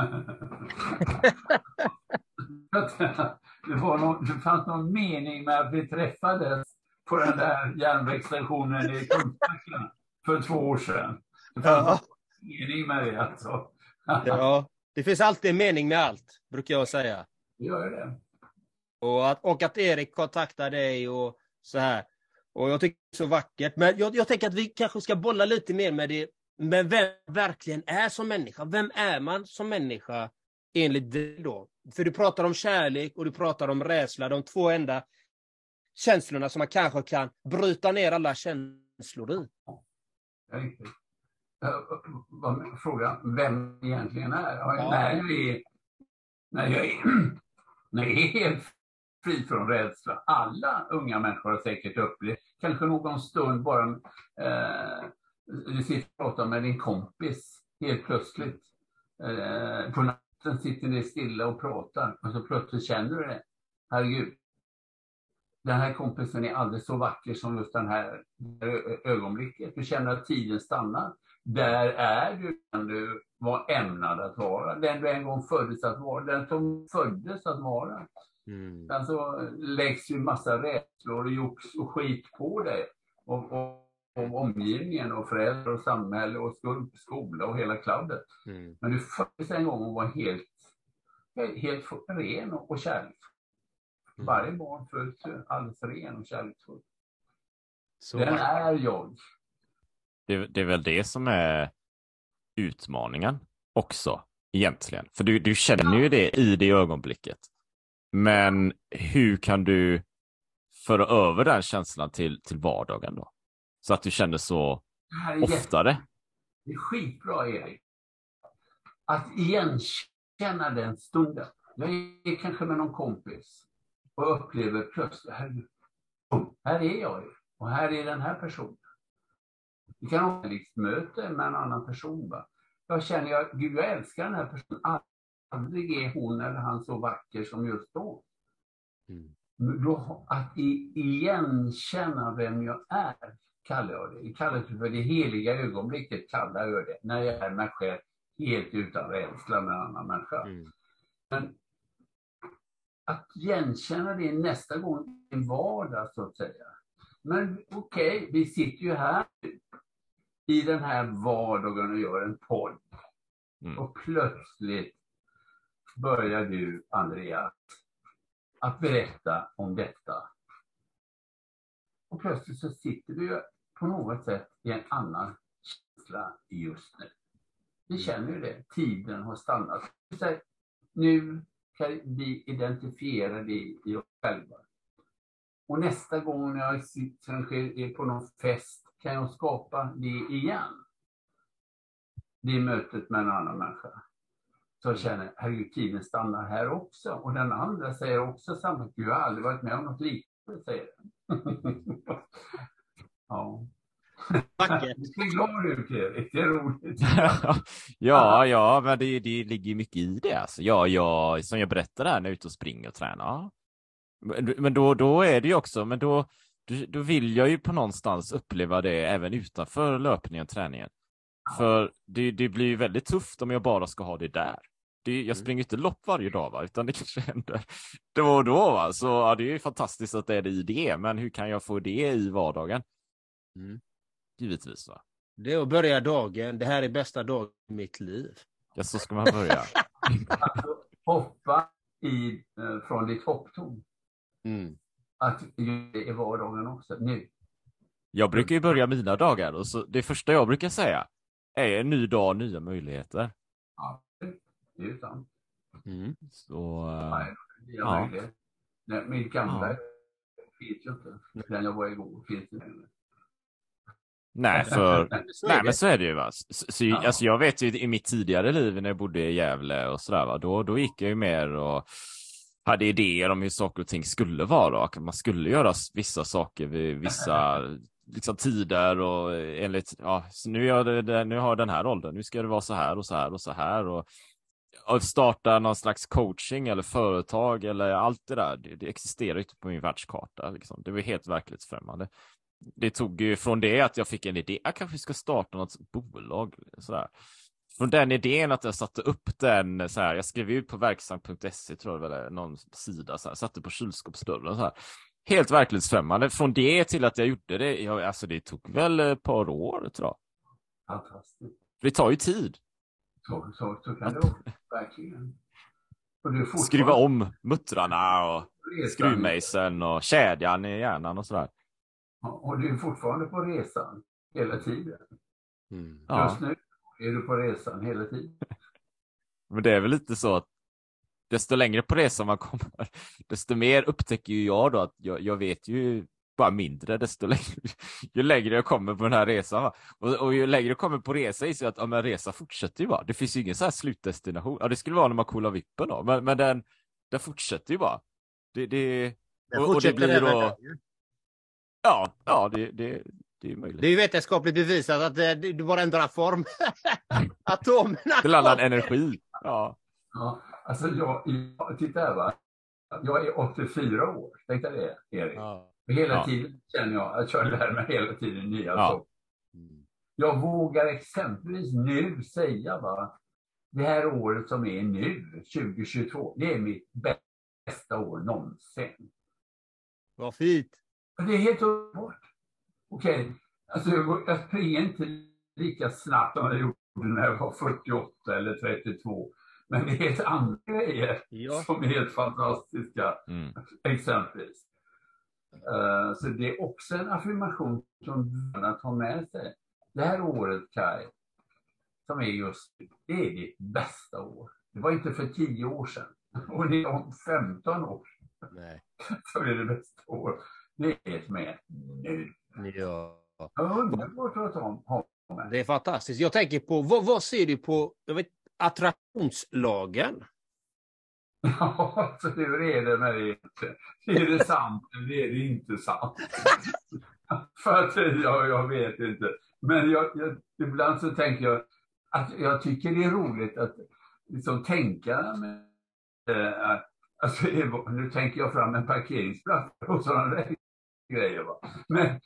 C: Det fanns någon mening med att vi träffades på den där järnvägsstationen i Kungsbacka för 2 år sedan. Det fanns någon mening med det alltså.
A: Ja, det finns alltid en mening med allt, brukar jag säga.
C: Det gör det.
A: Och att Erik kontaktar dig och så här. Och jag tycker det är så vackert. Men jag tänker att vi kanske ska bolla lite mer med det. Men vem verkligen är som människa? Vem är man som människa enligt dig då? För du pratar om kärlek och du pratar om rädsla. De 2 enda känslorna som man kanske kan bryta ner alla känslor i.
C: Ja, riktigt. Frågan vem egentligen är. Ja. När jag är helt fri från rädsla. Alla unga människor har säkert upplevt. Kanske någon stund bara du sitter och pratar med din kompis helt plötsligt. På natten sitter ni stilla och pratar. Och så plötsligt känner du det. Herregud. Den här kompisen är aldrig så vacker som just den här ögonblicket. Du känner att tiden stannar. där är den du var ämnad att vara. Den du en gång föddes att vara. Den som föddes att vara. Sen så läggs ju massa rädslor och jox och skit på dig. Och omgivningen och föräldrar och samhälle och skola och hela kladdet. Men du föddes en gång och var helt ren och kärleksfull. Varje barn föds alldeles ren och kärleksfull. Den är jag.
B: Det är väl det som är utmaningen också egentligen. För du känner ju det i det ögonblicket. Men hur kan du föra över den känslan till vardagen då? Så att du känner så oftare.
C: Det är skitbra, Erik. Att igenkänna den stunden. Jag är kanske med någon kompis och upplever plötsligt, här är jag och här är den här personen. Vi kan ha ett möte med en annan person. Va? Jag känner, Gud, jag älskar den här personen. Aldrig är hon eller han så vacker som just då. Att igenkänna vem jag är, kallar jag det. Jag kallar det för det heliga ögonblicket, kallar jag det. När jag är mig själv helt utan rädsla med en annan människa. Men att igenkänna det nästa gång i vardag, så att säga. Men okej, vi sitter ju här i den här vardagen och gör en podd. Och plötsligt börjar du, Andreas, att berätta om detta. Och plötsligt så sitter du på något sätt i en annan känsla just nu. Vi känner ju det. Tiden har stannat. Nu kan vi identifiera det i oss själva. Och nästa gång när jag är på någon fest kan jag skapa det igen. Det mötet med en annan människa. Så jag känner, herregud, tiden stannar här också. Och den andra säger också samma. Du har aldrig varit med om något liknande, säger den. Ja.
A: Vackert.
C: Du är glad ut, Erik. Det är roligt.
B: Ja, men det ligger mycket i det. Alltså. Som jag berättade här när jag är ute och springer och tränar. Men då är det ju också, men då vill jag ju på någonstans uppleva det även utanför löpningen och träningen. För det blir ju väldigt tufft om jag bara ska ha det där. Jag springer inte lopp varje dag, va? Utan det kanske händer då och då, va? Så ja, det är ju fantastiskt att det är det i det. Men hur kan jag få det i vardagen? Givetvis, va?
A: Det är att börja dagen. Det här är bästa dagen i mitt liv.
B: Ja, så ska man börja.
C: Alltså, hoppa från ditt hopptorn. Att det är vardagen också, nu.
B: Jag brukar ju börja mina dagar. Och så det första jag brukar säga är en ny dag, nya möjligheter.
C: Ja, det är ju sant.
B: Så,
C: ja. Min gamla finns ju inte. Den jag var igår finns inte längre.
B: Nej, men så är det ju, va. Alltså, jag vet ju i mitt tidigare liv när jag bodde i Gävle och sådär, va, då gick jag ju mer och hade idéer om hur saker och ting skulle vara, och man skulle göra vissa saker vid vissa liksom tider, och enligt, så nu har jag den här åldern, nu ska det vara så här och så här och så här, och starta någon slags coaching eller företag eller allt det där, det existerar inte på min världskarta liksom. Det var helt verklighetsfrämmande. Det tog ju från det att jag fick en idé, jag kanske ska starta något bolag sådär. Från den idén att jag satte upp den så här, jag skrev ut på verksam.se, tror jag väl, någon sida så här, satte på kylskåpsdörren så här. Helt verklighetsfrämmande. Från det till att jag gjorde det, alltså det tog väl ett par år, tror jag.
C: Fantastiskt.
B: Det tar ju tid.
C: Så kan det vara, verkligen. Och
B: skruva om muttrarna och skruvmejseln och kedjan i hjärnan och sådär.
C: Och du är fortfarande på resan hela tiden. Just nu är du på resan hela tiden.
B: Men det är väl lite så att desto längre på resan man kommer, desto mer upptäcker ju jag då att jag vet ju bara mindre desto längre, ju längre jag kommer på den här resan, va? Och ju längre jag kommer på resa är så att en resa fortsätter ju bara. Det finns ju ingen så här slutdestination. Ja, det skulle vara när man kollar vippen då, men den fortsätter ju bara. Det blir då. Ja, det är möjligt.
A: Det är ju vetenskapligt bevisat att du bara ändrar form. Atomerna.
B: Till annan energi. Ja,
C: alltså jag titta här, va. Jag är 84 år. Tänk dig det, Erik. Hela tiden känner jag att jag lär mig hela tiden nya saker. Jag vågar exempelvis nu säga det här året som är nu, 2022, det är mitt bästa år någonsin.
A: Vad fint.
C: Det är helt underbart. Okej, alltså jag springer inte lika snabbt som jag gjorde när jag var 48 eller 32. Men det är helt andra grejer som är helt fantastiska, exempelvis. Så det är också en affirmation som man tar med sig. Det här året, Kaj, som är just det är ditt bästa år. Det var inte för 10 år sedan. Och det är om 15 år.
A: Nej.
C: Så är det bästa år. Det är som är nu.
A: Ja.
C: Det
A: är fantastiskt. Jag tänker på, vad ser du på attraktionslagen?
C: Ja, så hur är det med det? Är det sant eller är det inte sant? För att jag vet inte. Men ibland så tänker jag att jag tycker det är roligt att liksom tänka med, alltså, nu tänker jag fram en parkeringsplats och sådana där grejer. Va? Men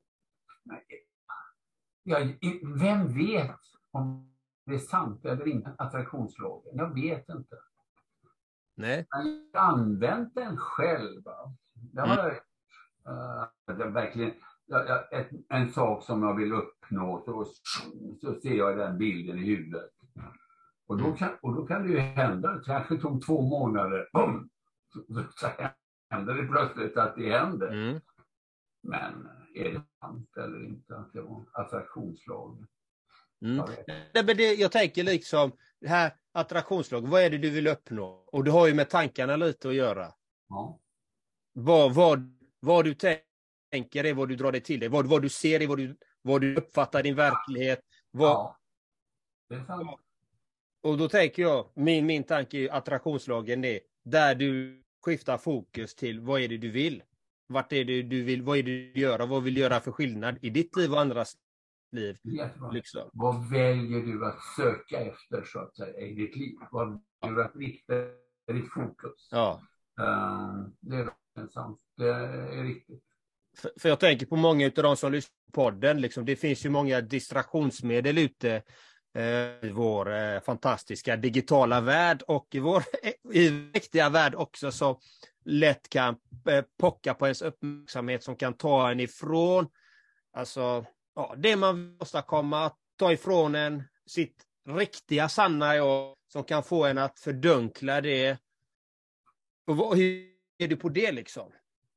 C: vem vet om det är sant eller inte, attraktionslagen? Jag vet inte.
A: Nej.
C: Jag har använt den själv. Det har jag verkligen. En sak som jag vill uppnå, så ser jag den bilden i huvudet. Och då kan det ju hända, det kanske tog 2 månader, så händer det plötsligt att det händer. Men är det sant eller inte att det var attraktionslagen?
A: Jag tänker liksom, det här attraktionslagen, vad är det du vill uppnå? Och du har ju med tankarna lite att göra.
C: Ja.
A: Vad du tänker är vad du drar dig till dig. Vad du ser är vad du uppfattar din verklighet.
C: Ja, det är sant.
A: Och då tänker jag, min tanke är attraktionslagen är där du skiftar fokus till vad är det du vill. Vart är det du vill, vad är det du gör, vad vill du göra för skillnad i ditt liv och andras liv. Liksom.
C: Vad väljer du att söka efter så att säga i ditt liv? Vad väljer du att rikta ditt fokus?
A: Ja.
C: Det är sant, det är riktigt.
A: För jag tänker på många av de som lyssnar på podden, liksom, det finns ju många distraktionsmedel ute i vår fantastiska digitala värld och i riktiga värld också, som lätt kan pocka på ens uppmärksamhet, som kan ta en ifrån alltså, det man vill åstadkomma, ta ifrån en sitt riktiga sanna jag, som kan få en att fördunkla det. Och hur är du på det liksom?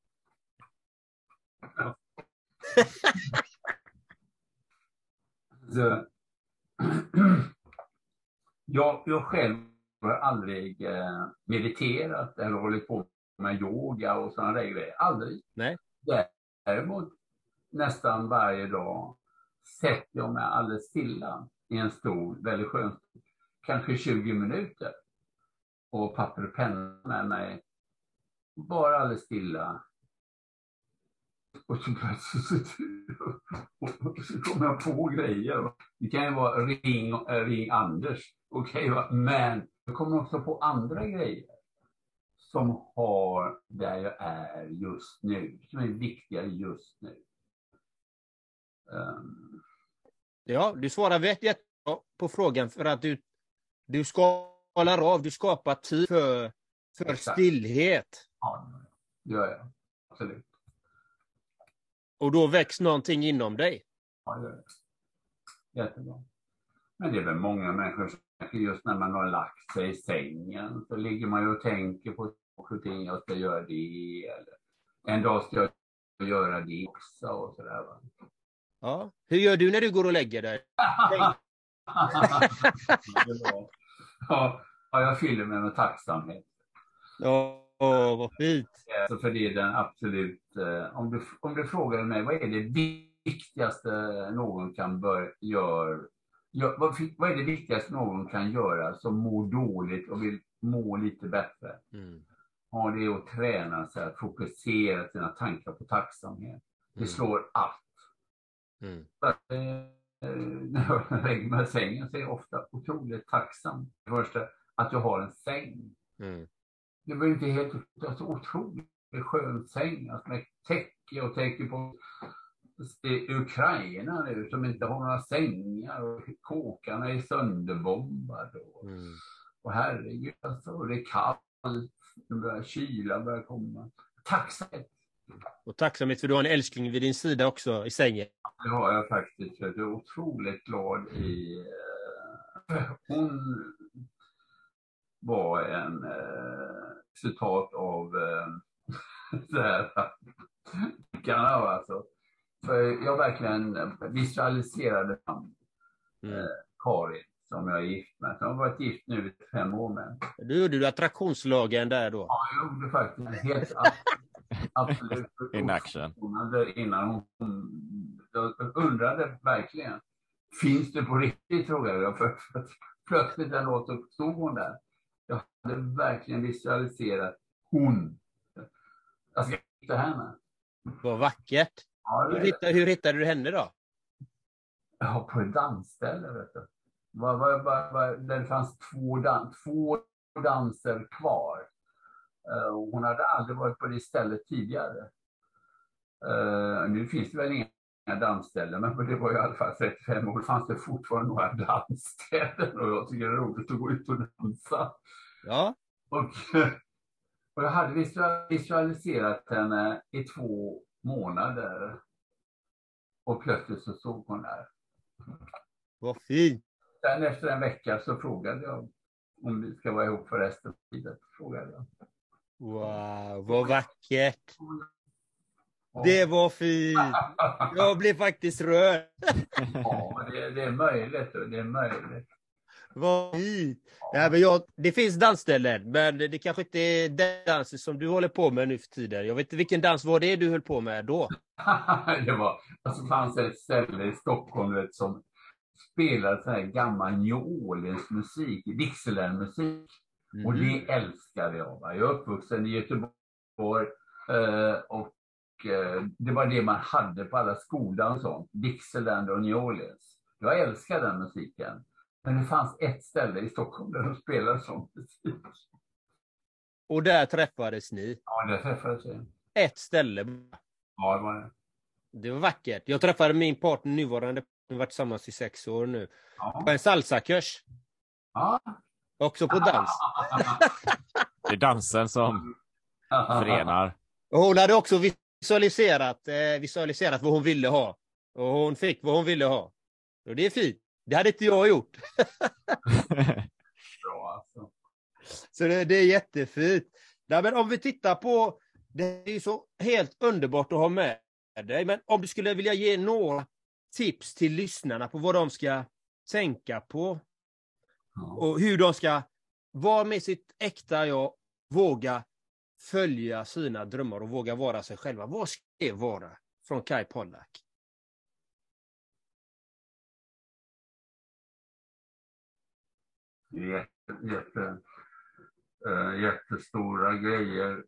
C: Jag själv har aldrig mediterat eller hållit på med yoga och sådana där grejer. Aldrig.
A: Nej.
C: Däremot nästan varje dag sätter jag mig alldeles stilla i en stol, väldigt skön, kanske 20 minuter. Och papper och penna med mig. Bara alldeles stilla. Och så kommer jag på grejer. Det kan ju vara ring Anders. Okej, men jag kommer också på andra grejer som har där jag är just nu. Som är viktiga just nu.
A: Ja, du svarar jättebra på frågan, för att du skalar av, du skapar tid för stillhet.
C: Ja, det gör jag. Absolut.
A: Och då väcks någonting inom dig.
C: Ja, det gör jag. Jättebra. Men det är väl många människor som just när man har lagt sig i sängen så ligger man ju och tänker på ting, jag ska göra det, eller en dag ska jag göra det också och sådär.
A: Ja. Hur gör du när du går och lägger dig?
C: Ja, jag fyller mig med tacksamhet.
A: Vad fint.
C: Så för det är den absolut, om du frågar mig, vad är det viktigaste någon kan göra? Vad är det viktigaste någon kan göra som mår dåligt och vill må lite bättre? Ja, det är att träna sig att fokusera sina tankar på tacksamhet. Det slår allt. När jag lägger mig i sängen så är jag ofta otroligt tacksam. Först att jag har en säng. Det var inte helt så otroligt skön säng. Alltså med täcke och täcke på Ukraina nu som inte har några sängar och kåkarna är sönderbombade. Och herregud, alltså, och det är kallt, kyla börjar komma. Tacksamhet.
A: Och tacksamhet för du har en älskling vid din sida också i sängen.
C: Det har jag faktiskt. Jag är otroligt glad i. Hon var en citat av det här. Alltså. För jag verkligen visualiserade Karin som jag är gift med. Jag har varit gift nu i 5 år med.
A: Du gjorde attraktionslagen där då?
C: Ja, jag gjorde faktiskt helt absolut.
B: In action.
C: Innan jag undrade verkligen. Finns det på riktigt, frågade jag. För plötsligt en låt uppstod hon där. Jag hade verkligen visualiserat hon. Jag ska hitta henne.
A: Vad vackert.
C: Ja,
A: Hur hittade du henne då?
C: Ja, på ett dansställe, vet du. Där det fanns två danser kvar. Hon hade aldrig varit på det stället tidigare. Nu finns det väl inga dansställen, men det var i alla fall 35 år fanns det fortfarande några dansställen och jag tycker det är roligt att gå ut och dansa.
A: Ja.
C: Och jag hade visualiserat henne i 2 månader och plötsligt så såg hon där.
A: Vad fint.
C: Sen efter en vecka så frågade jag om vi ska vara ihop för resten av tiden. Frågade jag.
A: Wow, vad vackert. Det var fint. Jag blev faktiskt rörd.
C: Ja, det är möjligt. Det är möjligt.
A: Vad fint. Ja, men det finns dansställen, men det kanske inte är den dansen som du håller på med nu för tiden. Jag vet inte vilken dans var det du höll på med då?
C: Det fanns ett ställe i Stockholm som spelade sån här gammal New Orleans musik, Dixieland-musik. Och det älskade jag. Jag är uppvuxen i Göteborg och det var det man hade på alla skolor och sånt. Dixieland och New Orleans. Jag älskade den musiken. Men det fanns ett ställe i Stockholm där de spelade sån musik.
A: Och där träffades ni?
C: Ja, där träffades vi.
A: Ett ställe?
C: Ja, det var det.
A: Det var vackert. Jag träffade min partner, nuvarande. Vi har varit tillsammans i 6 år nu. Ja. På en salsakurs.
C: Ja.
A: Också på dans.
B: Det är dansen som förenar.
A: Och hon hade också visualiserat vad hon ville ha. Och hon fick vad hon ville ha. Och det är fint. Det hade inte jag gjort.
C: Bra alltså.
A: Så det är jättefint. Ja, men om vi tittar på, det är ju så helt underbart att ha med dig. Men om du skulle vilja ge några tips till lyssnarna på vad de ska tänka på. Och hur de ska vara med sitt äkta jag, våga följa sina drömmar och våga vara sig själva. Vad ska det vara från Kai Pollak?
C: Jättestora grejer.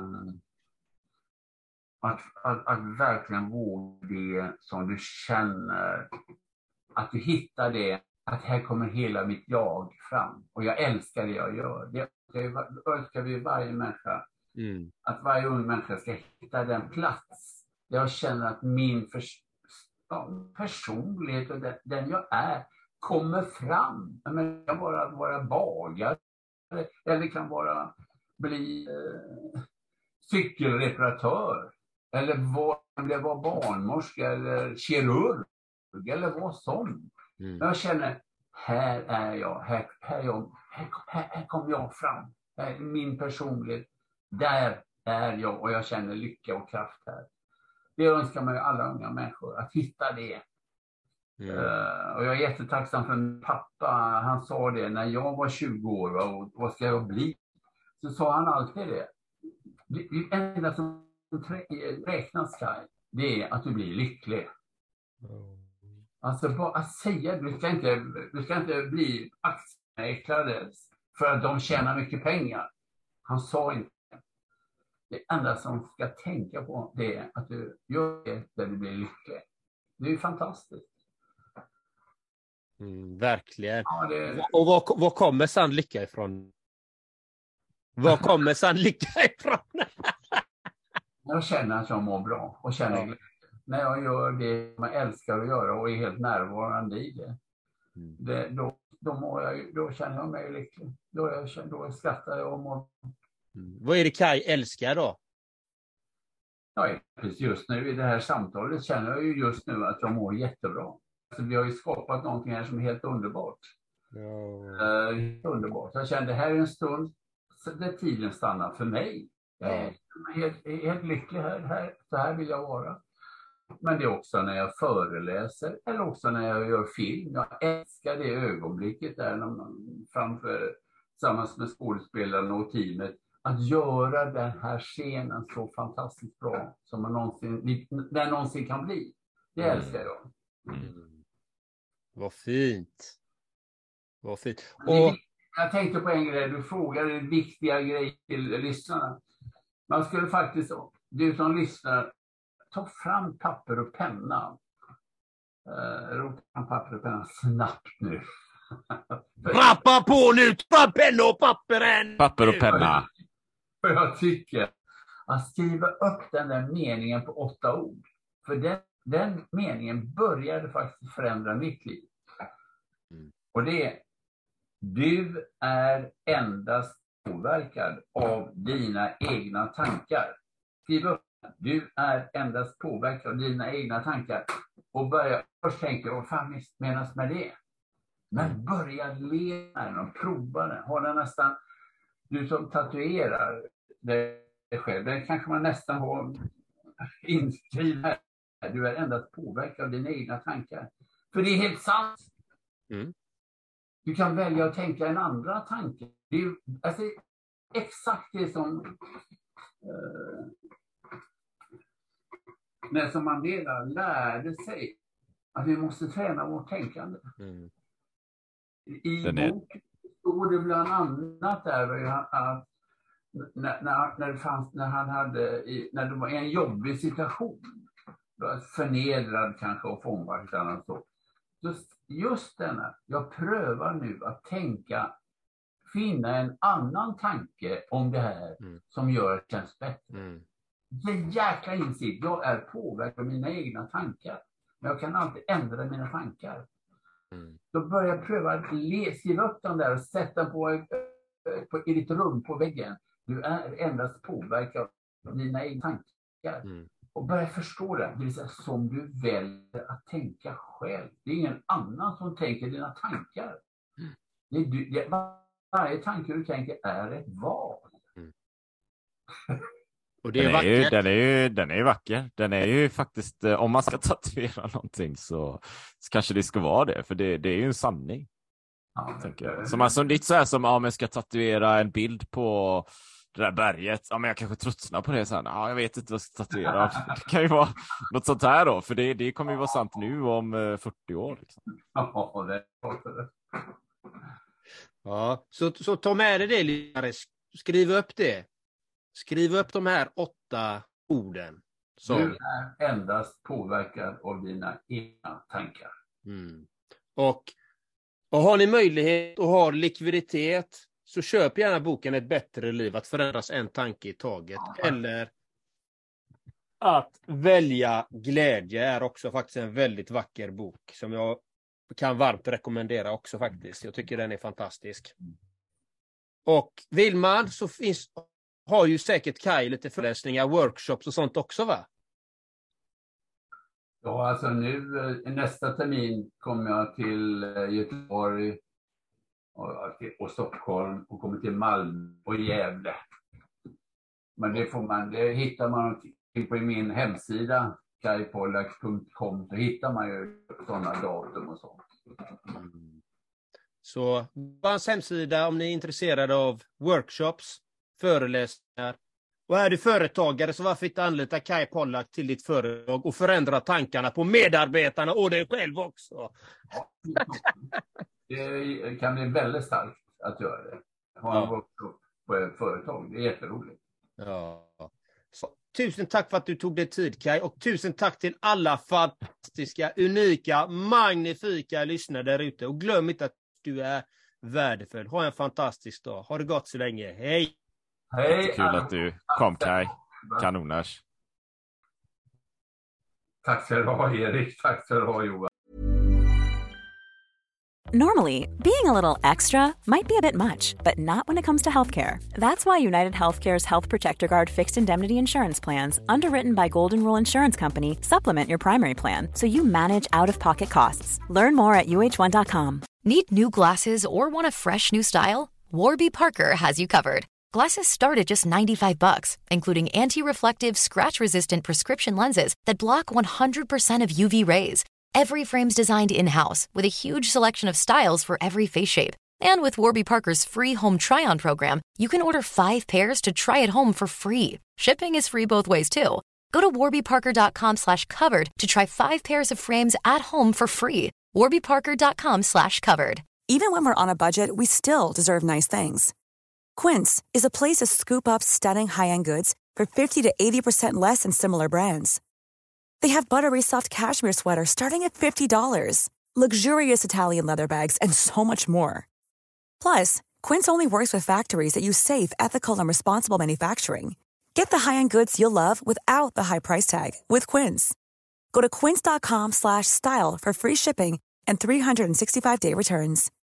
C: Att verkligen våga det som du känner. Att du hittar det. Att här kommer hela mitt jag fram. Och jag älskar det jag gör. Det önskar vi varje människa. Att varje ung människa ska hitta den plats. Jag känner att min personlighet och den jag är kommer fram. Jag kan vara bagare. Eller kan bli cykelreparatör. Eller vara barnmorska eller kirurg. Eller vad som. Men jag känner, här är jag. Här kommer jag fram. Här är min personlighet. Där är jag och jag känner lycka och kraft här. Det önskar man ju alla unga människor. Att hitta det. Och jag är jättetacksam för min pappa. Han sa det när jag var 20 år. Och vad ska jag bli? Så sa han alltid det. Det enda som räknas, Kai, det är att du blir lycklig. Alltså bara att säga, du ska inte bli aktiemäklare för att de tjänar mycket pengar. Han sa inte. Det enda som ska tänka på det är att du gör det där du blir lycklig. Det är ju fantastiskt.
A: Verkligen. Ja, och var kommer sann lycka ifrån? Var kommer sann lycka ifrån?
C: Jag känner att jag mår bra och känner glädje. när jag gör det man älskar att göra och är helt närvarande i det, då känner jag mig lycklig. Då skrattar jag om.
A: Vad är det Kaj älskar då?
C: Ja, precis just nu i det här samtalet känner jag ju just nu att jag mår jättebra. Så vi har ju skapat någonting här som är helt underbart. Underbart. Jag kände det här är en stund där tiden stannar för mig. Jag är helt lycklig här. Så här vill jag vara. Men det är också när jag föreläser eller också när jag gör film. Jag älskar det ögonblicket där när man framför tillsammans med skådespelarna och teamet. Att göra den här scenen så fantastiskt bra som man någonsin kan bli. Det älskar jag.
A: Vad fint. Vad fint.
C: Och jag tänkte på en grej. Du frågade viktiga grejer till lyssnarna. Man skulle faktiskt, du som lyssnar, ta fram papper och penna. Rota fram papper och penna snabbt nu.
A: Rappa på nu! Ta penna och papperen!
B: Papper och penna.
C: För jag tycker att skriva upp den där meningen på 8 ord. För den meningen började faktiskt förändra mitt liv. Och det är: du är endast påverkad av dina egna tankar. Skriv upp: du är endast påverkad av dina egna tankar. Och börja först tänka, vad fan menas med det? Men börja leva och prova det. Ha den nästan, du som tatuerar dig själv, det kanske man nästan har inskrivet här. Du är endast påverkad av dina egna tankar. För det är helt sant. Du kan välja att tänka en andra tanke. Det är alltså exakt det som Nelson Mandela lärde sig. Att vi måste träna vårt tänkande. I boken står det bland annat där att när det var en jobbig situation, förnedrad kanske och fångvaktad och så. Just denna, jag prövar nu att finna en annan tanke om det här som gör det känns bättre. Det är jäkla insikt. Jag är påverkad av mina egna tankar. Men jag kan alltid ändra mina tankar. Då börjar jag pröva att skriva upp dem där och sätta på i ditt rum på väggen. Du är endast påverkad av dina egna tankar. Och börja förstå det. Det vill säga som du väljer att tänka själv. Det är ingen annan som tänker dina tankar. Varje tanke du tänker är ett val.
A: Och det är vackert.
B: Den är vacker. Den är ju faktiskt, om man ska tatuera någonting så kanske det ska vara det. För det är ju en sanning. Tänker jag. Som alltså, det är så här som om jag ska tatuera en bild på det där berget. Ja, men jag kanske tröttnar på det sen. Ja, jag vet inte vad jag ska tatuera. Det kan ju vara något sånt här då. För det kommer ju vara sant nu om 40 år. Liksom.
C: Ja, det är det.
A: Ja, så ta med dig det, Lillare. Skriv upp det. Skriv upp de här 8 orden.
C: Du är endast påverkad av dina egna tankar.
A: Och har ni möjlighet och har likviditet, så köp gärna boken Ett bättre liv, att förändras en tanke i taget. Eller Att välja glädje är också faktiskt en väldigt vacker bok som jag kan varmt rekommendera också faktiskt. Jag tycker den är fantastisk. Och vill man så har ju säkert Kaj lite föreläsningar, workshops och sånt också, va?
C: Ja, alltså nu nästa termin kommer jag till Göteborg och Stockholm och kommer till Malmö och Gävle. Men det hittar man på min hemsida kajpollak.com, så hittar man ju sådana datum och sånt.
A: Så hans hemsida om ni är intresserade av workshops, föreläsningar. Och är du företagare så varför inte anlita Kaj Pollak till ditt företag och förändra tankarna på medarbetarna och dig själv också.
C: Det kan bli väldigt starkt att göra det. Ha en workshop på ett företag, det är jätteroligt.
A: Ja. Så, tusen tack för att du tog dig tid, Kaj, och tusen tack till alla fantastiska, unika, magnifika lyssnare där ute. Och glöm inte att du är värdefull. Ha en fantastisk dag. Ha det gott så länge. Hej!
C: Hej!
B: Kul att du kom, Kaj. Kanoners.
C: Tack. Tack ska du ha, Erik. Tack ska du ha, Johan.
D: Normally, being a little extra might be a bit much, but not when it comes to healthcare. That's why United Healthcare's Health Protector Guard fixed indemnity insurance plans, underwritten by Golden Rule Insurance Company, supplement your primary plan so you manage out-of-pocket costs. Learn more at uh1.com.
G: Need new glasses or want a fresh new style? Warby Parker has you covered. Glasses start at just $95, including anti-reflective, scratch-resistant prescription lenses that block 100% of UV rays. Every frame's designed in-house with a huge selection of styles for every face shape. And with Warby Parker's free home try-on program, you can order 5 pairs to try at home for free. Shipping is free both ways, too. Go to warbyparker.com/covered to try 5 pairs of frames at home for free. warbyparker.com/covered.
J: Even when we're on a budget, we still deserve nice things. Quince is a place to scoop up stunning high-end goods for 50 to 80% less than similar brands. They have buttery soft cashmere sweaters starting at $50, luxurious Italian leather bags, and so much more. Plus, Quince only works with factories that use safe, ethical, and responsible manufacturing. Get the high-end goods you'll love without the high price tag with Quince. Go to quince.com/style for free shipping and 365-day returns.